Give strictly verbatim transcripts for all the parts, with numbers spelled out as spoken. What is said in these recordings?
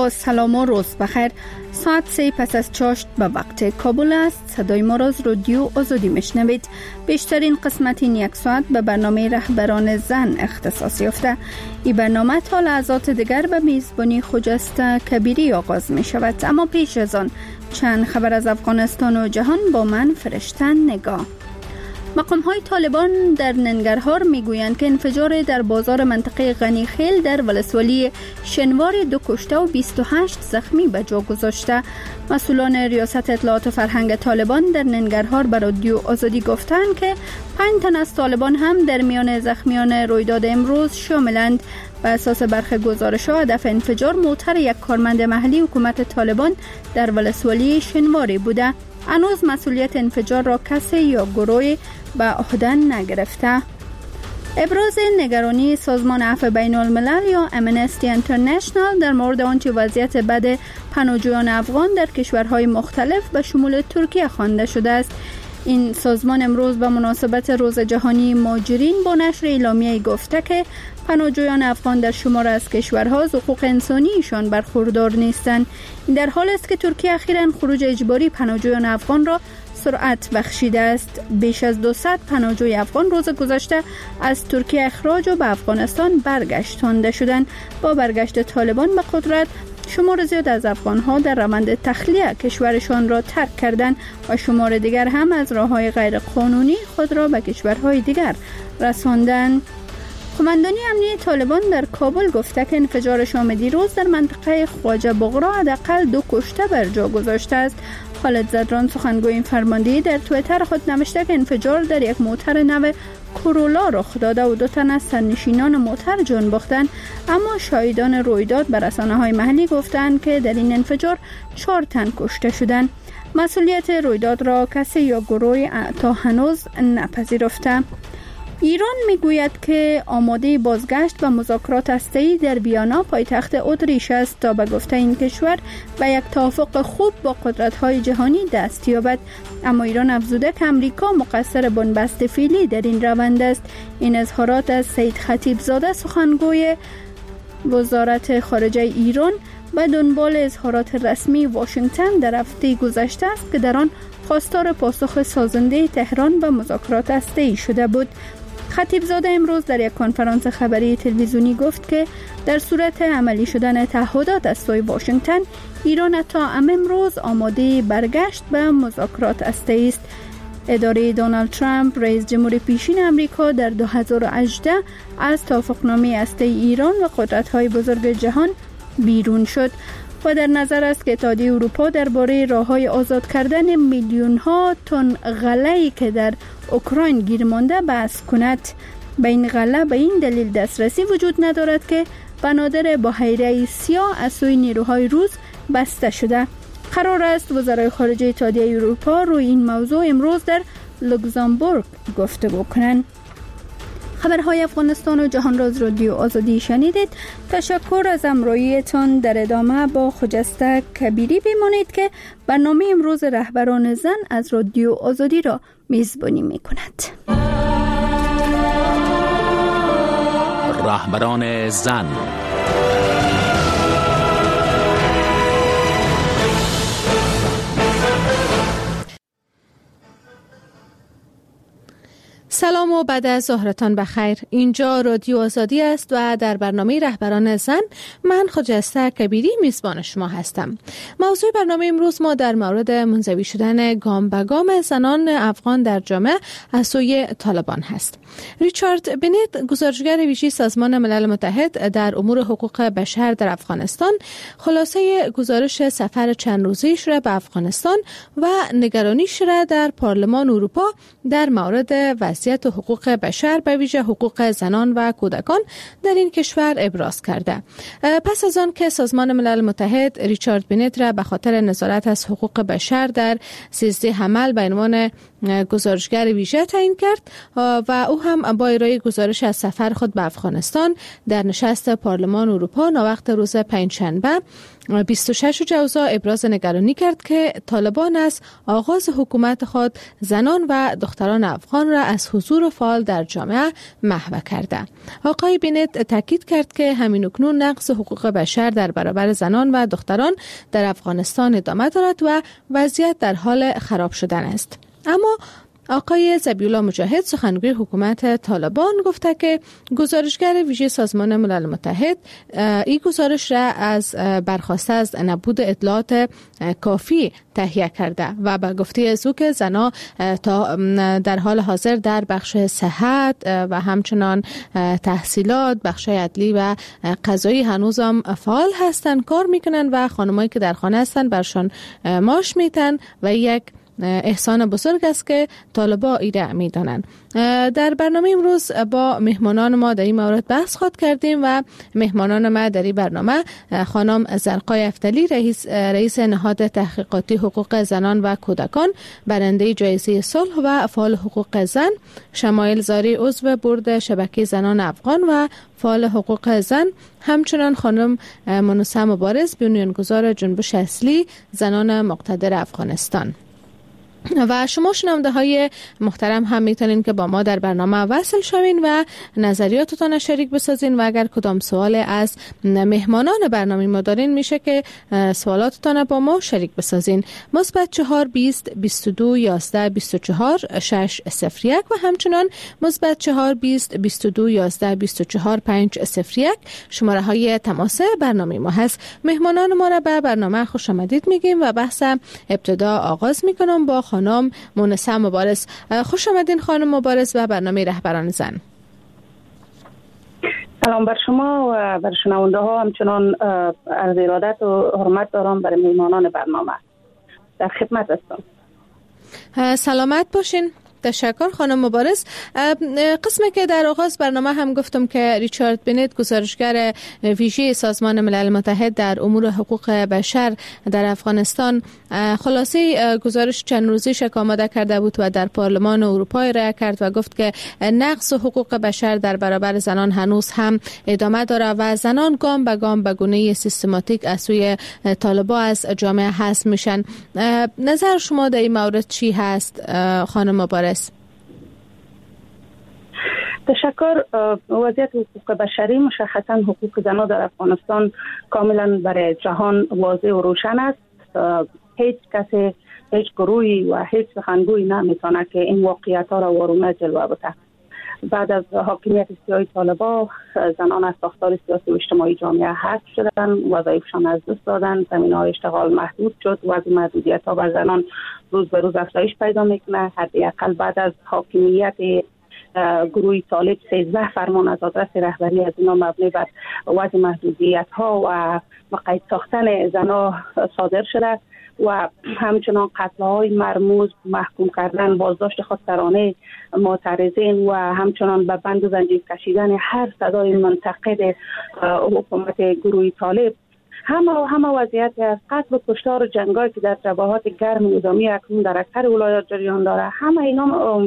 با سلام و روز بخیر. ساعت سه پس از چاشت به وقت کابل است. صدای ما را از رادیو آزادی میشنوید. بیشترین قسمت این یک ساعت به برنامه رهبران زن اختصاص یافته. این برنامه تا لحظات دیگر به میزبانی خجسته کبیری آغاز می شود. اما پیش از آن چند خبر از افغانستان و جهان با من فرشته نگاه. مقام های طالبان در ننگرهار می گویند که انفجار در بازار منطقه غنی خیل در ولسوالی شنوار دو کشته و بیست و هشت زخمی به جا گذاشته. مسئولان ریاست اطلاعات و فرهنگ طالبان در ننگرهار به رادیو آزادی گفتند که پنج تن از طالبان هم در میان زخمیان رویداد امروز شاملند. بر اساس برخی گزارش‌ها هدف انفجار موتر یک کارمند محلی حکومت طالبان در ولسوالی شنواری بوده. هنوز مسئولیت انفجار را کسی یا گروهی به عهده نگرفته. ابراز نگرانی سازمان عفو بین الملل یا امنستی اینترنشنال در مورد آنچه وضعیت بد پناهجویان افغان در کشورهای مختلف به شمول ترکیه خوانده شده است. این سازمان امروز به مناسبت روز جهانی مهاجرین با نشر اعلامیه‌ای گفته که پناهجویان افغان در شمار از کشورها از حقوق انسانیشان برخوردار نیستند. این در حالی است که ترکیه اخیراً خروج اجباری پناهجویان افغان را سرعت بخشیده است. بیش از دویست پناهجوی افغان روز گذشته از ترکیه اخراج و به افغانستان برگشتانده شدند. با برگشت طالبان به قدرت شمار زیاد از افغان‌ها در روند تخلیه کشورشان را ترک کردند و شمار دیگر هم از راه‌های غیر قانونی خود را به کشورهای دیگر رساندند. قماندانی امنیتی طالبان در کابل گفته که انفجار شام دیروز در منطقه خواجه بغرا حداقل دو کشته بر جا گذاشته است. خالد زدران سخنگوی این فرماندهی در توییتر خود نوشته که انفجار در یک موتر نو کورولا رخ داده و دو تن از سرنشینان موتر جان باختند، اما شاهدان رویداد به رسانه‌های محلی گفتند که در این انفجار چهار تن کشته شدند. مسئولیت رویداد را کسی یا گروهی تا هنوز نپذیرفته. ایران میگوید که آماده بازگشت به مذاکرات هسته‌ای در ویانا پایتخت اتریش است تا به گفته این کشور به یک توافق خوب با قدرت‌های جهانی دست یابد. اما ایران افزوده که امریکا مقصر بنبست فعلی در این روند است. این اظهارات از سید خطیبزاده سخنگوی وزارت خارجه ایران به دنبال اظهارات رسمی واشنگتن در هفته گذشته است که در آن خواستار پاسخ سازنده تهران به مذاکرات هسته‌ای شده بود. خطیبزاده امروز در یک کنفرانس خبری تلویزیونی گفت که در صورت عملی شدن تعهدات از سوی واشنگتن، ایران تا امروز آماده برگشت به مذاکرات هسته‌ای است. اداره دونالد ترامپ رئیس جمهور پیشین امریکا در دو هزار و هجده از توافقنامه هسته‌ای ایران و قدرت‌های بزرگ جهان بیرون شد و در نظر است که اتحادیه اروپا درباره راه‌های آزاد کردن میلیون‌ها تن غله‌ای که در اوکراین گیر مانده بحث کند. به این غله به این دلیل دسترسی وجود ندارد که بنادر بحیره سیاه از سوی نیروهای روس بسته شده. قرار است وزرای خارجه اتحادیه اروپا روی این موضوع امروز در لوکزامبورگ گفتگو کنند. خبرهای افغانستان و جهان را از رادیو آزادی شنیدید. تشکر از همراهیتان. در ادامه با خجسته کبیری بمانید که برنامه امروز رهبران زن از رادیو آزادی را میزبانی می کند. رهبران زن. سلام و بعد از ظهرتان بخیر. اینجا رادیو آزادی است و در برنامه رهبران زن من خجسته کبیری میزبان شما هستم. موضوع برنامه امروز ما در مورد منزوی شدن گام به گام زنان افغان در جامعه از سوی طالبان هست. ریچارد بنت، گزارشگر ویژه سازمان ملل متحد در امور حقوق بشر در افغانستان، خلاصه گزارش سفر چند روزه‌ایش را به افغانستان و نگرانیش را در پارلمان اروپا در مورد وضعیت حقوق بشر به ویژه حقوق زنان و کودکان در این کشور ابراز کرده. پس از آن که سازمان ملل متحد ریچارد بنت را به خاطر نظارت از حقوق بشر در سیزده عمل به عنوان گزارشگر ویژه تعیین کرد و او هم با ارائه گزارش از سفر خود به افغانستان در نشست پارلمان اروپا ناوقت روز پنجشنبه بیست و شش جوزا ابراز نگرانی کرد که طالبان از آغاز حکومت خود زنان و دختران افغان را از حضور فعال در جامعه محو کرده. آقای بنت تاکید کرد که همین اکنون نقض حقوق بشر در برابر زنان و دختران در افغانستان ادامه دارد و وضعیت در حال خراب شدن است. اما آقای ذبیحالله مجاهد سخنگوی حکومت طالبان گفته که گزارشگر ویژه سازمان ملل متحد این گزارش را از برخواسته از نبود اطلاعات کافی تهیه کرده و به گفته از او که زنها تا در حال حاضر در بخش صحت و همچنان تحصیلات، بخش عدلی و قضایی هنوز هم فعال هستند، کار میکنن و خانمایی که در خانه هستند برشان معاش میتن و یک احسان بزرگ است که طالبا ایره میدانند. در برنامه امروز با مهمانان ما در این مورد بحث خواهد کردیم و مهمانان ما در این برنامه خانم زرقای افتلی رئیس رئیس نهاد تحقیقاتی حقوق زنان و کودکان، برنده جایزه صلح و فعال حقوق زن، شمایل زاری عضو بورد شبکه زنان افغان و فعال حقوق زن، همچنان خانم منوسه مبارز بنیانگذار جنبش اصلی زنان مقتدر افغانستان. و شما شنونده های محترم هم میتونین که با ما در برنامه وصل شوین و نظریاتتان شریک بسازین و اگر کدام سوال از مهمانان برنامه ما دارین میشه که سوالاتتان با ما شریک بسازین. مثبت چهار بیست بیست و دو یازده بیست و چهار شش صفر یک و همچنان مثبت چهار بیست بیست و دو یازده بیست و چهار پنج صفر یک شماره های تماس برنامه ما هست. مهمانان ما را به برنامه خوش آمدید میگیم و بحث ابتدا آغاز میکنم با خانم منوسه مبارز. خوش آمدین خانم مبارز و برنامه رهبران زن. سلام بر شما و بر شنونده ها، همچنان عرض ارادت و حرمت دارم برای مهمانان برنامه. در خدمت هستم. سلامت باشین. تشکر خانم مبارز. قسمی که در آغاز برنامه هم گفتم که ریچارد بنت گزارشگر ویژه سازمان ملل متحد در امور حقوق بشر در افغانستان خلاصه گزارش چند روزیش آماده کرده بود و در پارلمان اروپا ارائه کرد و گفت که نقض حقوق بشر در برابر زنان هنوز هم ادامه داره و زنان گام به گام به گونه سیستماتیک از سوی طالبان از جامعه حذف میشن. نظر شما در این مورد چی هست خانم مبارز؟ تشکر. وضعیت حقوق بشری، مشخصا حقوق زنان در افغانستان کاملا برای جهان واضح و روشن است. هیچ کسی، هیچ گروهی و هیچ سخنگویی نمیتونه که این واقعیت ها را وارونه جلوه بده. بعد از حاکمیت سیاسی طالبان، زنان از ساختار سیاسی و اجتماعی جامعه حذف شدن، وظایفشان از دست دادن، زمینه‌های اشتغال محدود شد و از محدودیت ها بر زنان روز به روز افزایش پیدا میکنه. حداقل بعد از حاکمیت گروه طالب سیزده فرمان از آدرس رهبری از اینا مبنی بر وضع محدودیت ها و مقید ساختن زنها صادر شده و همچنان قتل های مرموز، محکوم کردن، بازداشت خودسرانه معترضین و همچنان به بند و زنجیر کشیدن هر صدای منتقد حکومت گروه طالب. همه همه وضعیت از قتل و کشتار و جنگایی که در جبهات گرم نظامی اکنون در اکثر ولایات جریان داره، همه اینا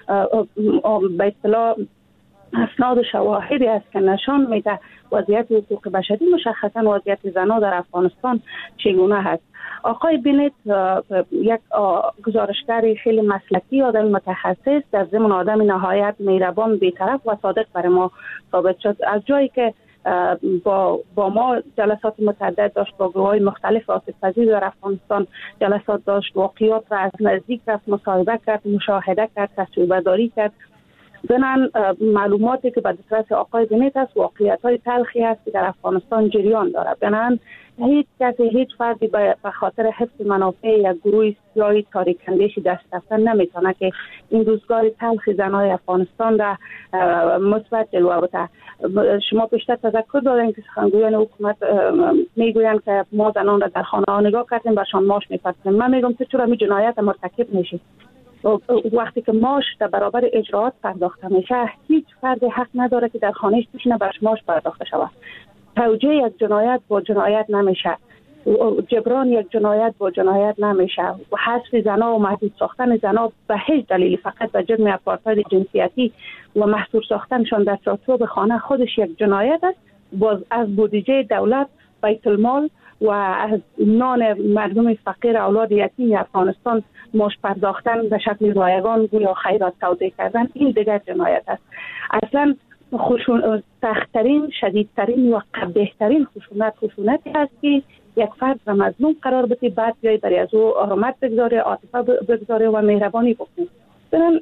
به اصطلاح اسناد و شواهدی است که نشان میده وضعیت حقوق بشری، مشخصا وضعیت زنان در افغانستان چگونه هست. آقای بنت یک گزارشگر خیلی مسلکی، آدم متخصص، در ضمن آدم نهایت مهربان، بی‌طرف و صادق برای ما ثابت شد. از جایی که با با ما جلسات متعدد داشت، با گروه‌های مختلف آسیب پذیر در افغانستان جلسات داشت، واقعیات را از نزدیک رفت، مصاحبه کرد، مشاهده کرد، تجربه‌داری کرد. ضمن معلوماتی که به دسترس آقای بنت است واقعیت‌های تلخی است که در افغانستان جریان داره. بنابراین هیچ کسی، هیچ فردی به خاطر حفظ منافع یک گروه سیاسی تاریک اندیشی دست رفتن نمیتونه که این روزگار تلخ زنای افغانستان را مثبت جلوه بده. شما بیشتر تذکر دارین که سخنگویان حکومت میگویند که ما زنان را در خانه ها نگاه کردیم، برشان ماش می‌پردازیم. من میگم تو چرا می جنایت مرتکب میشی؟ وقتی که ماش در برابر اجراعات پرداخته میشه، هیچ فرد حق نداره که در خانهش بشینه برش ماش پرداخته شود. توجیه یک جنایت با جنایت نمیشه، جبران یک جنایت با جنایت نمیشه. و حذف زنا و محدود ساختن زنا به هیچ دلیلی فقط به جرم آپارتاید جنسیتی و محصور ساختنشان در چارچوب خانه خودش یک جنایت است. باز از بودجه دولت، بیت المال و از نان مردم فقیر اولاد یتیم افغانستان ماش پرداختن به شکل رایگان گویا خیرات توزیع کردن، این دیگر جنایت است. اصلا خشون سخت‌ترین، شدیدترین و قبیح‌ترین خشونت خشونتی است که یک فرد را مظلوم قرار بده، بعد بیای برای از او حرمت بگذاره، عاطفه بگذاره و مهربانی بکنه. بنابراین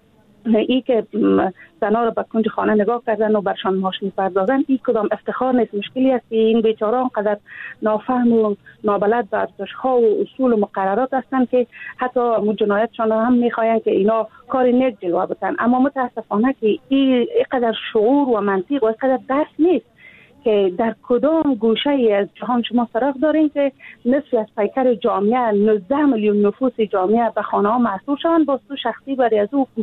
ای که زنها را به کنج خانه نگاه کردن و برشان معاش می‌پردازن، این کدام افتخار نیست، مشکلی است که این بیچاره آنقدر نافهم و نابلد به ارزش‌ها و اصول و مقررات هستند که حتی جنایتشان هم می‌خواهند که اینا کار نیک جلوه بدن. اما متاسفانه که این اینقدر شعور و منطق و اینقدر درک نیست که در کدام گوشه ای از جهان شما سراغ دارین که نصف از پیکر جامعه، نوزده میلیون نفوس جامعه به خانه ها محصول شوند، با تو شخصی برای از او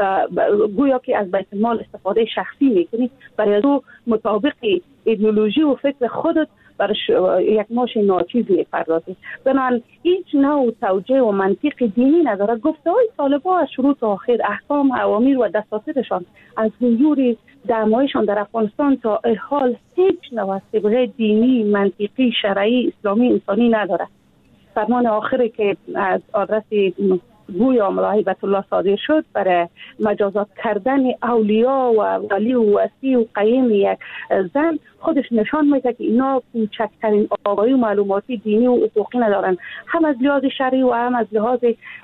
گویا که از بیت المال استفاده شخصی میکنی، برای از او مطابق ایدئولوژی و فکر خودت برش یک ماش ناچیزی پردازی. بنابراین هیچ نوع توجیه و منطق دینی نداره. گفته های طالبان از شروع تا آخر، احکام، اوامر و دساتیرشان از حضور دعوایشان در افغانستان تا حال هیچ نوع صبغه دینی، منطقی، شرعی، اسلامی، انسانی نداره. فرمان آخری که از آدرس گویا مولای هیبت الله صادر شد برای مجازات کردن اولیاء و ولی و وصی و قیم یک زن خودش نشان میده که اینا کوچکترین آگاهی و معلوماتی دینی و حقوقی ندارن، هم از لحاظ شرعی و هم از لحاظ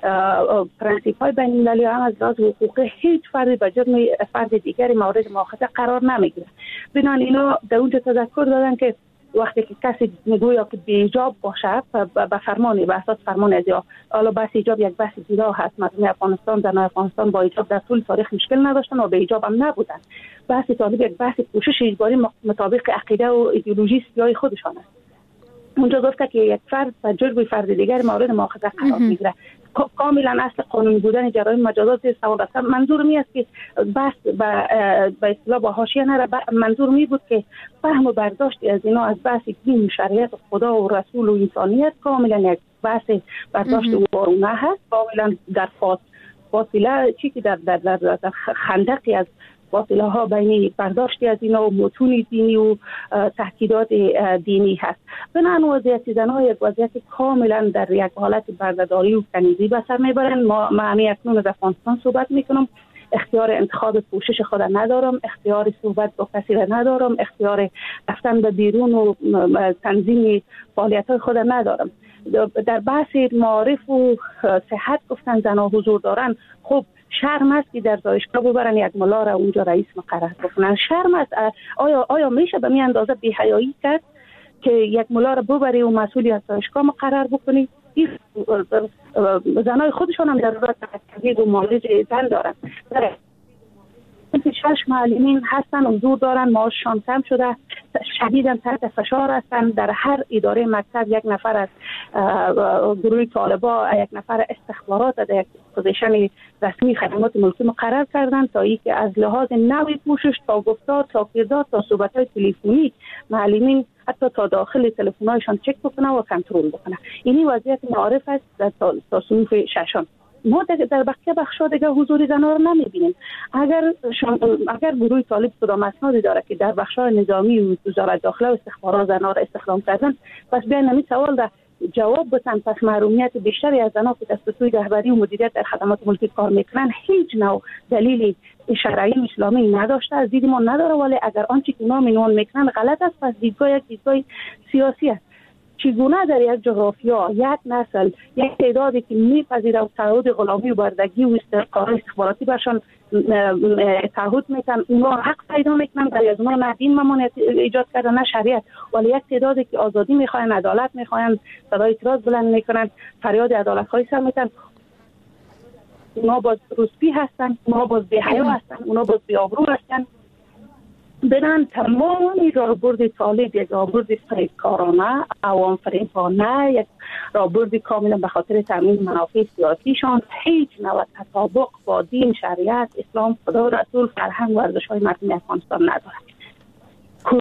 پرنسیپ های بین المللی و هم از لحاظ حقوقی. هیچ فردی به جرم فرد دیگری مورد مؤاخذه قرار نمیگیره. بنابراین اینا در اونجا تذکر دادن که وقتی که کسی میگوید که بی حجاب باشه به فرمانی به اساس فرمان ازیا، حالا بحث حجاب یک بحث جدا هست. مردم افغانستان، زنان افغانستان با حجاب در طول تاریخ مشکل نداشتن و به حجاب هم نبودن. بحث طالب یک بحث پوشش اجباری مطابق عقیده و ایدئولوژی سیاسی خودشان است. اونجا گفته که یک فرد به جرم فرد دیگر مورد مؤاخذه قرار میگیره. کاملا اصل قانونی بودن جرایم مجازات سوال است. منظور می است که بس به اصطلاح با حاشیه نره، منظور می بود که فهم و برداشت از اینا از بحث دین، شریعت، خدا و رسول و انسانیت کاملا یک بحث برداشت وارونه هست، کاملا در فاصله چی که در در در, در خندقی از فاصله ها بین برداشتی از اینا و متون دینی و تاکیدات دینی هست. بنابراین وضعیت زنها یک وضعیت کاملا در یک حالت بردهداری و کنیزی به سر میبرن. ما معنی اکنون از افغانستان صحبت میکنم، اختیار انتخاب پوشش خود ندارم، اختیار صحبت با کسی را ندارم، اختیار رفتن به بیرون و تنظیم فعالیت های خود ندارم. در بحث معارف و صحت گفتن زنها حضور دارن. خب شرم است که در دانشگاه ببرن یک ملا را اونجا رئیس مقرر بکنن. شرم است. آیا آیا میشه به می اندازه بی‌حیایی کرد که یک ملا را ببری و مسئولی از دانشگاه مقرر بکنی؟ زنای خودشان هم در ضرورت تحقیق و معالج زن دارن. شش معلمین هستن، حضور دارن، معاششان کم شده، شدیداً تحت فشار هستن. در هر اداره مکتب یک نفر از گروه طالبا، یک نفر استخبارات در یک پوزیشن رسمی خدمات ملکی مقرر کردن تا ای که از لحاظ نوع پوشش تا گفتار تا کردار تا صحبت‌های تلفنی معلمین حتی تا داخل تلفن‌هایشان چک بکنه و کنترل بکنه. اینی وضعیت معارف است در تا صنوف ششم. ما در بقیه بخش‌ها دیگه حضور زن‌ها رو نمی‌بینیم. اگر شم... اگر گروه طالب کدام اسنادی داره که در بخش‌های نظامی و وزارت داخله و استخبارات زن‌ها را استخدام کردن، پس بیاین همین سوال را جواب بدن. پس محرومیت بیشتری از زن‌ها که دست سوی رهبری و مدیریت در خدمات ملکی کار میکنن هیچ نوع دلیل شرعی اسلامی نداشته، از دید ما نداره. ولی اگر آنچه که اونا مینوان میکنن غلط است، پس دیدگاه یک دیدگاه سیاسی است. چگونه در یک جغرافیا یک نسل یک تعدادی که میپذیره و تعهد غلامی و بردگی و استحقار استخباراتی برشان تعهد میکنن، اونا حق پیدا میکنن، در از اونا نه دین ممانعت ایجاد کردن نه شریعت، ولی یک تعدادی که آزادی میخواین، عدالت میخواین، صدای اعتراض بلند میکنن، فریاد عدالت خواهی سر میکنن، اونا باز روسپی هستن، اونا باز بی‌حیا هستن، اونا باز بی‌آبرو هستن. بنان تمامی راهبرد طالب یک راهبرد فریبکارانه، عوام فریبانه، یک راهبرد کاملا به خاطر تامین منافع سیاسیشان، هیچ نوع تطابق با دین، شریعت، اسلام، خدا و رسول، فرهنگ و ارزش‌های مردم افغانستان ندارد.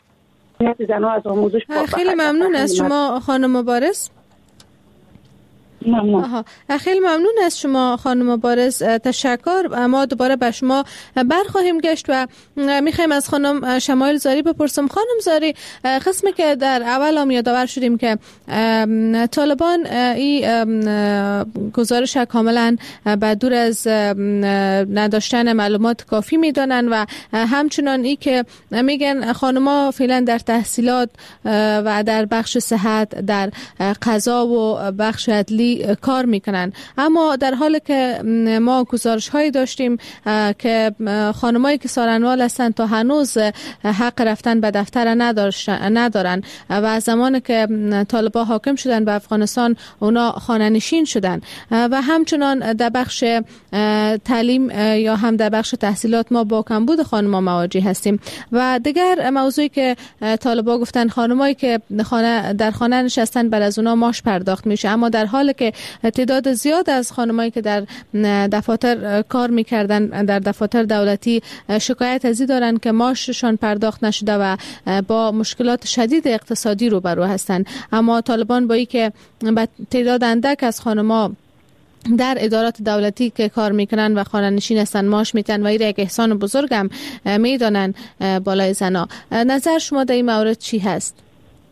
خیلی ممنون از شما خانم مبارز. ممنون. خیلی ممنون از شما خانم مبارز، تشکر. ما دوباره به شما برخواهیم گشت و میخوایم از خانم شمایل زاری بپرسم. خانم زاری، قسمی که در اول هم یادآور شدیم که طالبان این گزارش کاملا به دور از نداشتن معلومات کافی میدانن و همچنان ای که میگن خانما فعلا در تحصیلات و در بخش صحت، در قضا و بخش عدلی کار میکنن، اما در حالی که ما گزارش هایی داشتیم که خانمایی که سارنوال هستند تا هنوز حق رفتن به دفتر ندارن و از زمانی که طالبان حاکم شدن به افغانستان اونا خانه نشین شدن و همچنان در بخش تعلیم یا هم در بخش تحصیلات ما با کمبود خانم‌ها مواجه هستیم. و دیگر موضوعی که طالبان گفتن خانمایی که خانه در خانه نشستن بعد از اونا ماش پرداخت میشه، اما در حالی که تعداد زیاد از خانمایی که در دفاتر کار میکردن در دفاتر دولتی شکایت از این دارن که معاششان پرداخت نشده و با مشکلات شدید اقتصادی روبرو هستند. اما طالبان با اینکه به تعداد اندک از خانم‌ها در ادارات دولتی که کار میکنن و خانه نشین هستن معاش میتن و این یک احسان بزرگم میدانن بالای زنا. نظر شما در این مورد چی هست؟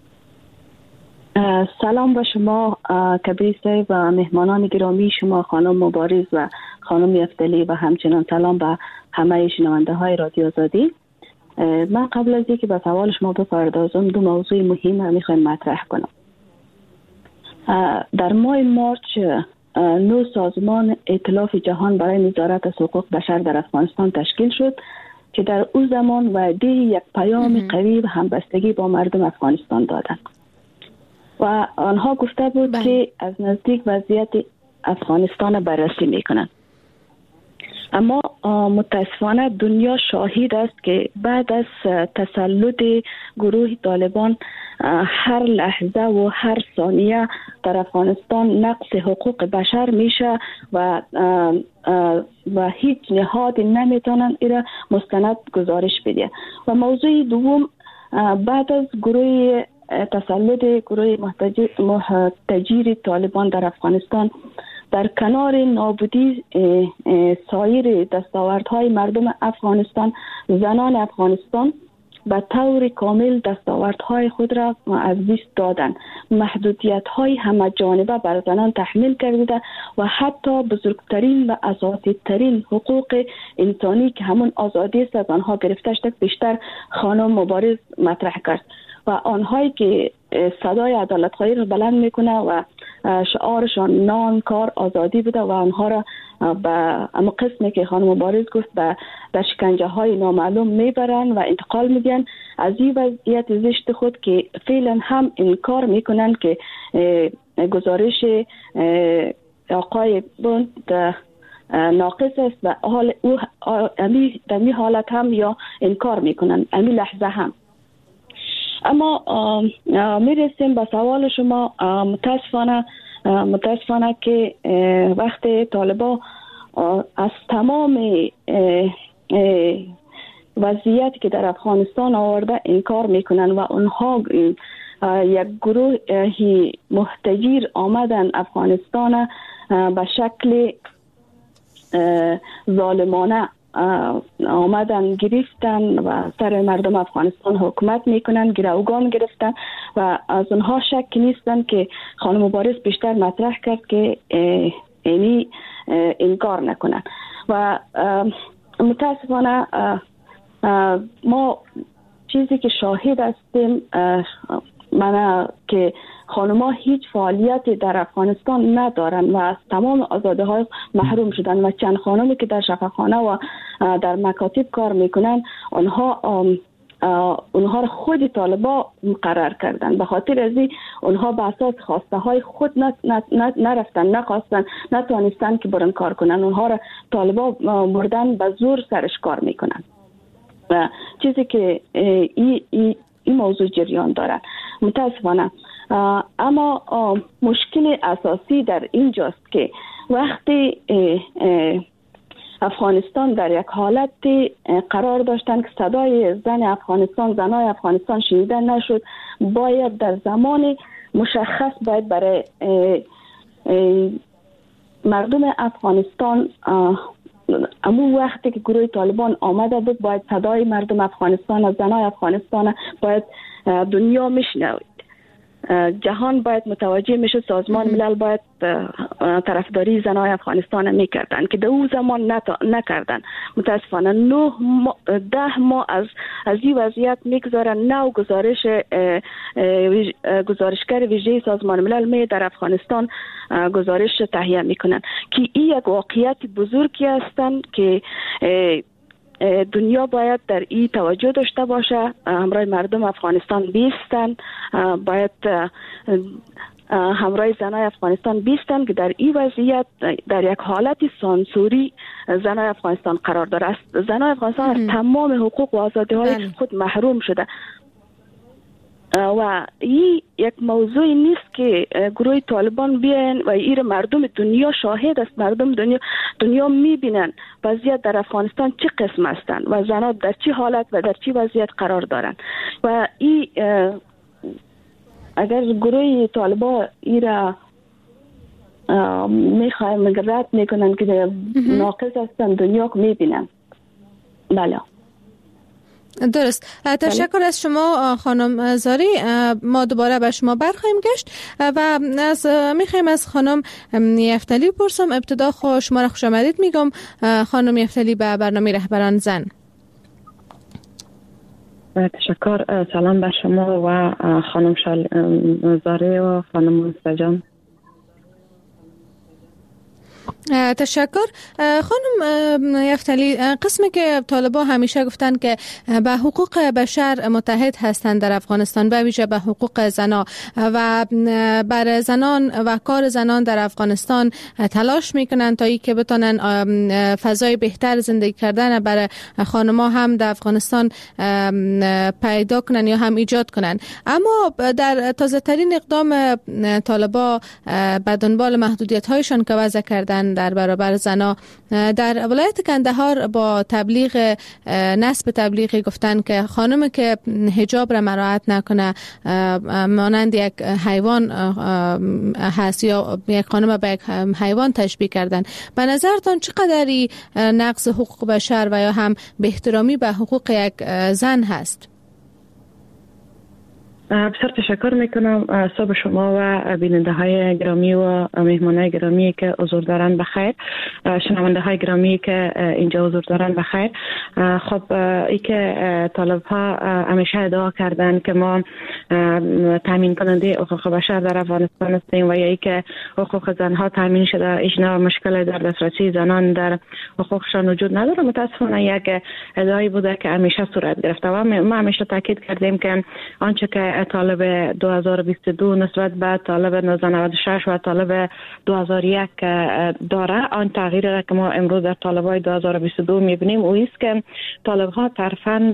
سلام به شما کبیر صاحب و مهمانان گرامی شما خانم مبارز و خانم یفتلی و همچنان سلام به همه شنونده های رادیو آزادی. من قبل از اینکه به سوال شما بپردازم دو موضوع مهم میخوایم مطرح کنم. در ماه مارچ نو سازمان ائتلاف جهان برای نظارت از حقوق بشر در افغانستان تشکیل شد که در او زمان وعده یک پیام قوی و همبستگی با مردم افغانستان دادند و آنها گفته بود بله. که از نزدیک وضعیت افغانستان بررسی میکنند. اما متاسفانه دنیا شاهد است که بعد از تسلط گروه طالبان هر لحظه و هر ثانیه در افغانستان نقض حقوق بشر میشه و و هیچ نهاد نمیتونن ایرا مستند گزارش بده. و موضوع دوم، بعد از گروه تسلط گروه محتجر طالبان در افغانستان در کنار نابودی سایر دستاوردهای مردم افغانستان، زنان افغانستان به طور کامل دستاوردهای خود را از دست دادند. محدودیت‌های همه جانبه بر زنان تحمیل کرده و حتی بزرگترین و اساسی‌ترین حقوق انسانی که همون آزادی است از آنها گرفته شده بیشتر خانم مبارز مطرح کرد و آنهایی که صدای عدالت خواهی را بلند میکنه و شعارشان نان، کار، آزادی بوده و آنها را به اما قسمی که خانم مبارز گفت به در شکنجه های نامعلوم میبرن و انتقال میدن از این وضعیت زشت خود که فعلا هم انکار میکنن که گزارش آقای بوند ناقص است و حال او امی در می حالت هم یا انکار میکنن امی لحظه هم. اما میرسیم به سوال شما. متاسفانه متاسفانه که وقت طالبان از تمام وضعیتی که در افغانستان آورده انکار میکنن و اونها یک گروه محتجر آمدن افغانستان به شکل ظالمانه آمدن گرفتن و سر مردم افغانستان حکومت میکنن، گروگان گرفتن و از اونها شک نیستن که خانم مبارز بیشتر مطرح کرد که اینی انکار نکنن و متاسفانه ما چیزی که شاهد هستیم من که خانم‌ها هیچ فعالیتی در افغانستان ندارن و از تمام آزادی‌های محروم شدن و چند خانمی که در شفاخانه و در مکاتب کار میکنن آنها اونها را خود طالبان مقرر کردن. به خاطر از این اونها به اساس خواسته های خود نرفتن، نخواستن، نتوانستن که برن کار کنن. اونها را طالبان بردن به زور سرش کار میکنن و چیزی که این ای این موضوع جریان دارد متاسفانه. اما مشکل اساسی در اینجاست که وقتی افغانستان در یک حالت قرار داشتن که صدای زن افغانستان، زنای افغانستان شنیده نشد، باید در زمان مشخص باید برای مردم افغانستان امون وقتی که گروه طالبان آمده بود باید صدای مردم افغانستان، زنای افغانستان باید دنیا میشنوید، جهان باید متوجه میشه، سازمان ملل باید طرفداری زنای افغانستان میکردن که در اون زمان نکردن. متاسفانه نه ما ده ماه از از این وضعیت میگذارن. نو گزارش گزارشگر ویژه سازمان ملل می در افغانستان گزارش تهیه میکنن که این یک واقعیت بزرگی هستند که دنیا باید در این توجه داشته باشه، همراه مردم افغانستان بیستن، باید همراه زنای افغانستان بیستن که در این وضعیت در یک حالت سانسوری زنای افغانستان قرار داره. زنای افغانستان از تمام حقوق و آزادی های خود محروم شده و این یک موضوعی نیست که گروه طالبان بیاین و این مردم دنیا شاهد است، مردم دنیا دنیا میبینن وضعیت در افغانستان چه قسم هستند و زنان در چه حالت و در چه وضعیت قرار دارن و این اگر گروه طالبان این را میخوایم رد میکنن که ناقص هستن، دنیا که میبینن. بله درست. تشکر از شما خانم زاری. ما دوباره به شما برخواهیم گشت و از میخوایم از خانم یفتلی پرسم. ابتدا خو شما را خوش آمدید میگم خانم یفتلی به برنامه رهبران زن. تشکر. سلام به شما و خانم زاری و خانم مستجان. تشکر. خانم یفتلی، قسمی که طالبان همیشه گفتن که به حقوق بشر متحد هستند در افغانستان، به ویژه به حقوق زنان و بر زنان و کار زنان در افغانستان تلاش میکنن تا ای که بتونن فضای بهتر زندگی کردن برای خانم‌ها هم در افغانستان پیدا کنن یا هم ایجاد کنن. اما در تازه ترین اقدام طالبان به دنبال محدودیت هایشان که وضع کردن در برابر زنا در ولایت کندهار با تبلیغ نسب تبلیغی گفتن که خانم که حجاب را مراعات نکنه مانند یک حیوان هست یا یک خانم به یک حیوان تشبیه کردن. به نظرتان چقدری نقض حقوق بشر و یا هم به احترامی به حقوق یک زن هست؟ بسیار تشکر میکنم. صبح شما و بیننده های گرامی و مهمانای گرامی که حضور دارن بخیر، شنونده های گرامی که اینجا حضور دارن بخیر. خب ای که طالب ها همیشه ادعا کردن که ما تامین کننده حقوق بشر در افغانستان هستیم و یا ای که حقوق زنها تامین شده، ایش نه مشکل در دسترسی زنان در حقوقشان وجود نداره. متاسفانه یک ادعایی بوده که همیشه صورت گرفته و ما همیشه تاکید کردیم که آنچه که طالب دو هزار و بیست و دو نسبت به طالب نوزده نود و شش و طالب دو هزار و یک داره، آن تغییری را که ما امروز در طالبای دو هزار و بیست و دو میبینیم او است که طالب ها ترفند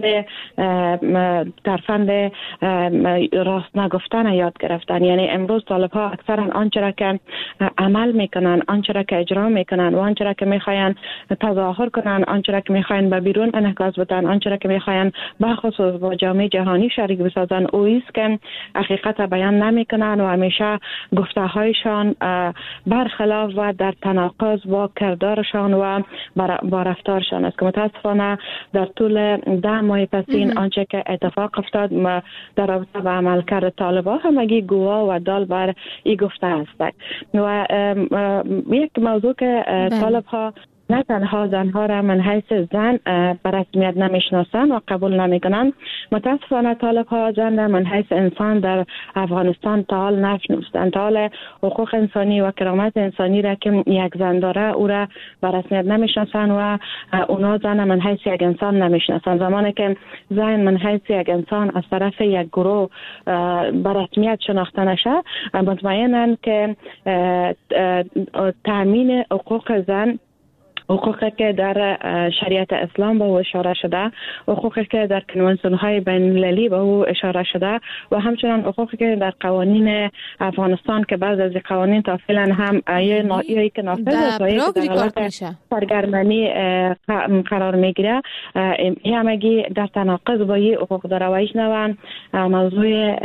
ترفند راست نگفتن یاد گرفتن. یعنی امروز طالب ها اکثرا آنچه را که عمل میکنن، آنچه را که اجرا میکنن و آنچه را که میخواین تظاهر کنن، آنچه را که میخواین به بیرون انعکاس بدن، آنچه را که میخواین به خصوص با جامعه جهانی شریک بسازن، او است که حقیقت بیان نمیکنن و همیشه گفته هایشان برخلاف و در تناقض با کردارشان و با رفتارشان است که متاسفانه در طول ده ماه پسین آنچه که اتفاق افتاد در رابطه با عملکرد طالبان همگی گواه و دال بر این گفته است. و یک موضوع که طالب ها نه تنها زنها را من حیث زن به رسمیت نمیشناسن و قبول نمیکنن، متاسفانه طالب ها زن را من حیث انسان در افغانستان تا حال نشناختند. تا حال حقوق انسانی و کرامت انسانی را که یک زن داره او را به رسمیت نمیشناسن و اونا زن من حیث یک انسان نمیشناسن. زمانی که زن من حیث یک انسان از طرف یک گروه به رسمیت شناخته نشه، مطمئنن که تامین حقوق زن حقوقی که در شریعت اسلام به او اشاره شده، حقوقی که در کنوانسیون های بین المللی به او اشاره شده و همچنان حقوقی که در قوانین افغانستان که بعض از قوانین تا فعلا هم یا که نافذ است و یک سرگرمانی قرار میگیره، این همگی در تناقض با این حقوق داره و هیچ نوع موضوع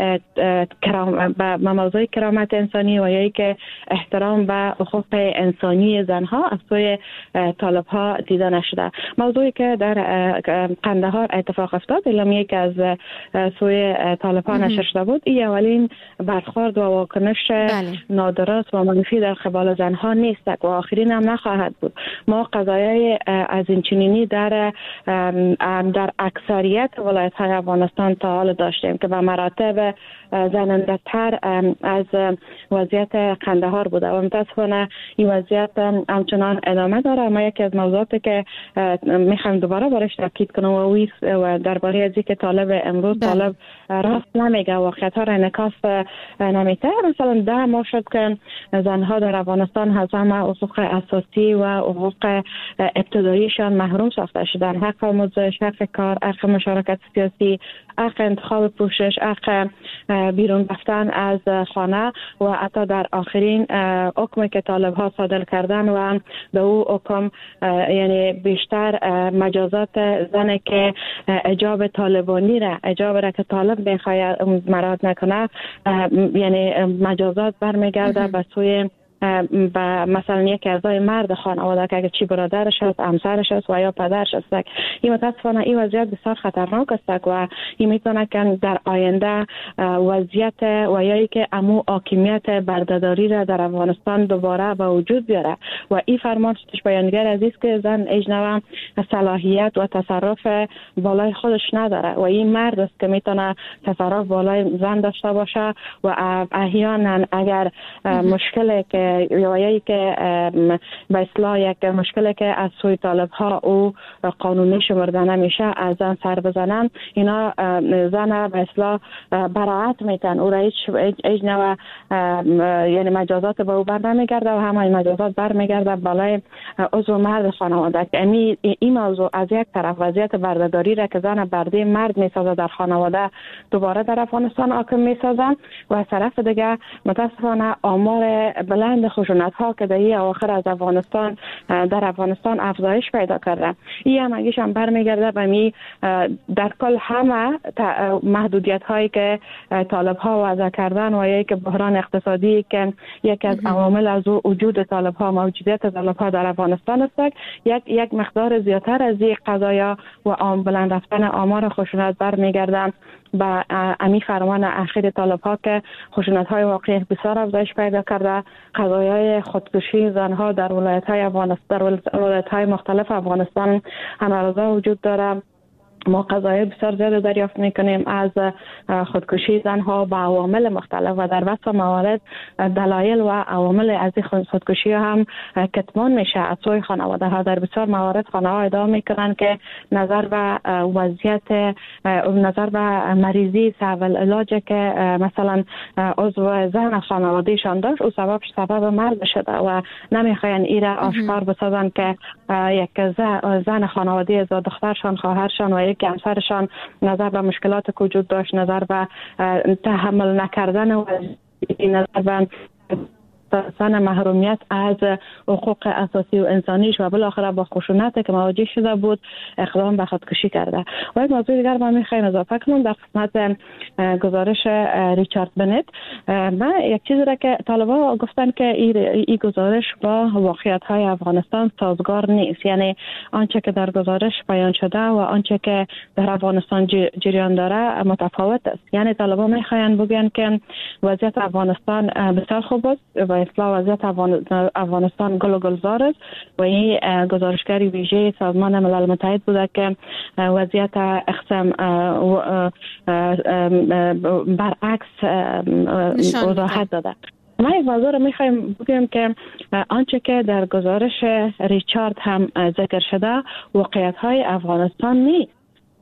کرام به موضوع کرامت انسانی و یا که احترام به حقوق انسانی زنها از سوی طالب ها دیده نشده. موضوعی که در قندهار اتفاق افتاد اعلامیه که از سوی طالب ها نشر شده بود، این اولین برخورد و واکنش نادرست و منفی در قبال زنها نیست و آخرین هم نخواهد بود. ما قضایای از این چنینی در در اکثریت ولایت های افغانستان تا حال داشتیم که به مراتب زننده تر از وضعیت قندهار بوده و متاسفانه این وضعیت همچنان ادامه داره. اما یکی از موضوعاتی که میخوام دوباره برش تاکید کنم و درباره از اینکه طالب امروز طالب راست نمیگه، واقعیت ها را انعکاس نمیده. مثلا ده ماه شد که زنها در افغانستان از همه حقوق اساسی و حقوق ابتداییشان محروم ساخته شدن. حق آموزش، حق کار، حق مشارکت سیاسی، حق انتخاب پوشش، حق بیرون رفتن از خانه و حتی در آخرین حکمی که طالب ها صادر کردن و به او حکم یعنی بیشتر مجازات زن که حجاب طالبانی را حجاب را که طالب میخواد مراعات نکنه یعنی مجازات برمیگرده به سوی و مثلا یک اعضای مرد خانواده که اگر چی برادرش است، همسرش است و یا پدرش است. این متاسفانه این وضعیت بسیار خطرناک است و این میتونه که در آینده وضعیت و یا که امو حاکمیت بردهداری را در افغانستان دوباره به وجود بیاره و این فرمان شدش بیانگر عزیز که زن اجنبی صلاحیت و تصرف بالای خودش نداره و این مرد است که میتونه تصرف بالای زن داشته باشه و احیانا اگر مشکلی که یا که به اصلاح یک مشکلی که از سوی طالب ها او قانونی شمرده نمیشه از زن سر بزنن، اینا زن به اصلاح براعت میتن او را هیچ هیچ نوع یعنی مجازات به او بر نمیگرده و همه مجازات بر میگرده بالای عضو مرد خانواده. یعنی این موضوع از یک طرف وضعیت بردهداری را که زن برده مرد میسازه در خانواده دوباره در افغانستان حاکم میسازن و از طرف دیگه متاسفانه آمار بلند خشونت ها که در این اواخر از افغانستان در افغانستان افزایش پیدا کرده، این هم اگیش هم برمیگرده به می در کل همه محدودیت هایی که طالب ها وضع کردن و یک بحران اقتصادی که یک از عوامل از وجود طالب ها موجودیت طالب ها در افغانستان است، یک یک مقدار زیادتر از این قضایا و آم بلند رفتن آمار خشونت برمیگردن با امی فرمان اخیر طالب ها که خشونت های واقعی بسیار افزایش پیدا کرده. قضایای خودکشی زنها در ولایت های افغانستان در ولایت های مختلف افغانستان هنوز وجود داره. ما قضایای بسیار زیاد دریافت میکنیم از خودکشی زنها با عوامل مختلف و در وسط موارد دلایل و عوامل از این خودکشی هم کتمان میشه از سوی خانواده ها. در بسیار موارد خانواده ها ادعا میکنن که نظر به وضعیت نظر به مریضی سبب علاج که مثلا عضو زن خانوادهشان داشت او سبب سبب مرگ شده و نمیخواین این را آشکار بسازن که یک زن خانواده از دخترشان خواهرشان و یک همسرشان نظر به مشکلات که وجود داشت، نظر به تحمل نکردن و نظر به سن محرومیت از حقوق اساسی و انسانیش و بالاخره با خشونت که مواجه شده بود اقدام به خودکشی کرده. و یک موضوع دیگر ما میخوایم اضافه کنم در قسمت گزارش ریچارد بنت. من یک چیزی را که طالبان گفتن که این گزارش با واقعیت های افغانستان سازگار نیست، یعنی آنچه که در گزارش بیان شده و آنچه که در افغانستان جریان داره متفاوت است. یعنی طالبان میخواین بگن که وضعیت افغانستان بسیار خوب است و اصلاح وضعیت افغانستان گل و گلزار است و این گزارشگری ویژه سازمان ملل متحد بوده که وضعیت اقسام برعکس وضاحت داده. ما این موضوع رو میخوایم بگیم که آنچه که در گزارش ریچارد هم ذکر شده واقعیت های افغانستان نیست.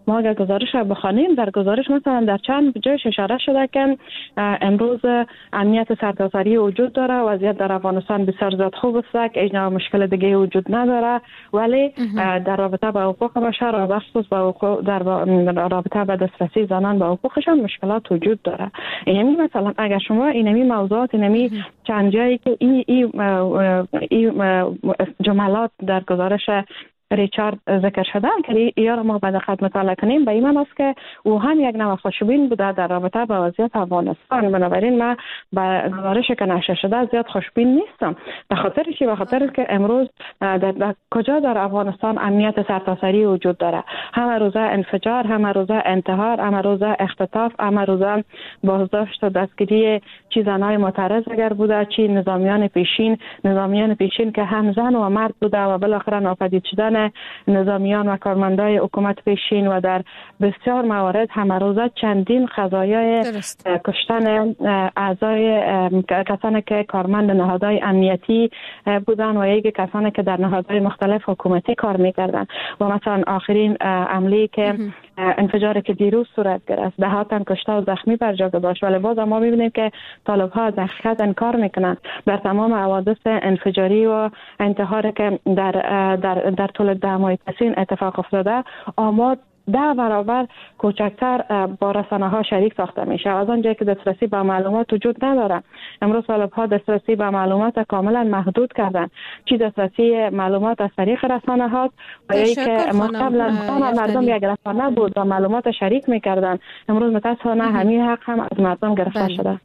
ما اگر گزارش را بخوانیم، در گزارش مثلا در چند جایش اشاره شده که امروز امنیت سرتاسری وجود داره، وضعیت در افغانستان بسیار زیاد خوب است، هیچ نوع مشکل دیگه وجود نداره، ولی در رابطه با حقوق بشر و بخصوص با حقوق در رابطه با دسترسی زنان به حقوقشان مشکلات وجود داره. یعنی مثلا اگر شما اینمی موضوعات اینمی چند جایی که این این این جملات در گزارش ریچارد ذکر شده که یا را ما به دقت مطالعه کنیم، به این معنی است که او هم یک نوع خوشبین بوده در رابطه با وضعیت افغانستان. بنابراین من به گزارشی که نشر شده زیاد خوشبین نیستم. به خاطر چی؟ به خاطر که امروز در, در کجا در افغانستان امنیت سرتاسری وجود داره؟ همه روزه انفجار، همه روزه انتحار، همه روزه اختطاف، همه روزه بازداشت و دستگیری چی زنای معترض اگر بوده، چی نظامیان پیشین، نظامیان پیشین که هم زن و مرد بوده و بالاخره ناپدید شدن نظامیان و کارمندای حکومت پیشین و در بسیار موارد همه روزه چندین قضایای کشتن اعضای کسانی که کارمند نهادهای امنیتی بودن و یک کسانی که در نهادهای مختلف حکومتی کار میکردن. و مثلا آخرین عملی که انفجاری که دیروز صورت گرفت ده ها تن کشته و زخمی بر جا گذاشت، ولی باز ما میبینیم که طالب ها از حقیقت انکار میکنن. در تمام حوادث انفجاری و انتحاری که در در در طول ده ماه پسین اتفاق افتاده، آماد ده برابر کوچکتر با رسانه ها شریک ساخته میشه. از آنجایی که دسترسی به معلومات وجود نداره، امروز طالب ها دسترسی به معلومات کاملا محدود کردن. چی دسترسی معلومات از طریق رسانه ها و یا که ما قبلا مردم یک رسانه بود و معلومات شریک میکردن، امروز متاسفانه همین حق هم از مردم گرفته بله. شده.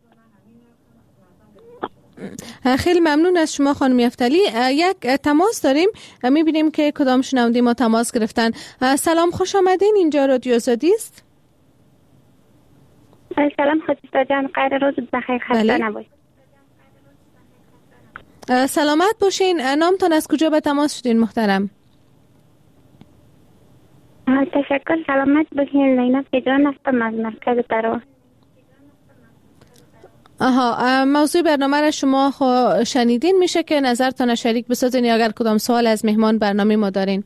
خیلی ممنون از شما خانم یفتلی. یک تماس داریم، میبینیم که کدام شنونده ما تماس گرفتن. سلام، خوش آمدین، اینجا رادیو آزادی است. سلام خدیجه جان، خیر روز بخیر، خسته نباشید. سلامت باشین. نامتان از کجا به تماس شدین محترم؟ تشکر، سلامت باشین. زینب جان هستم از مرکز تراوا. آها، موضوع برنامه را شما خو شنیدین، میشه که نظرتان شریک بسازین یا اگر کدام سوال از مهمان برنامه ما دارین؟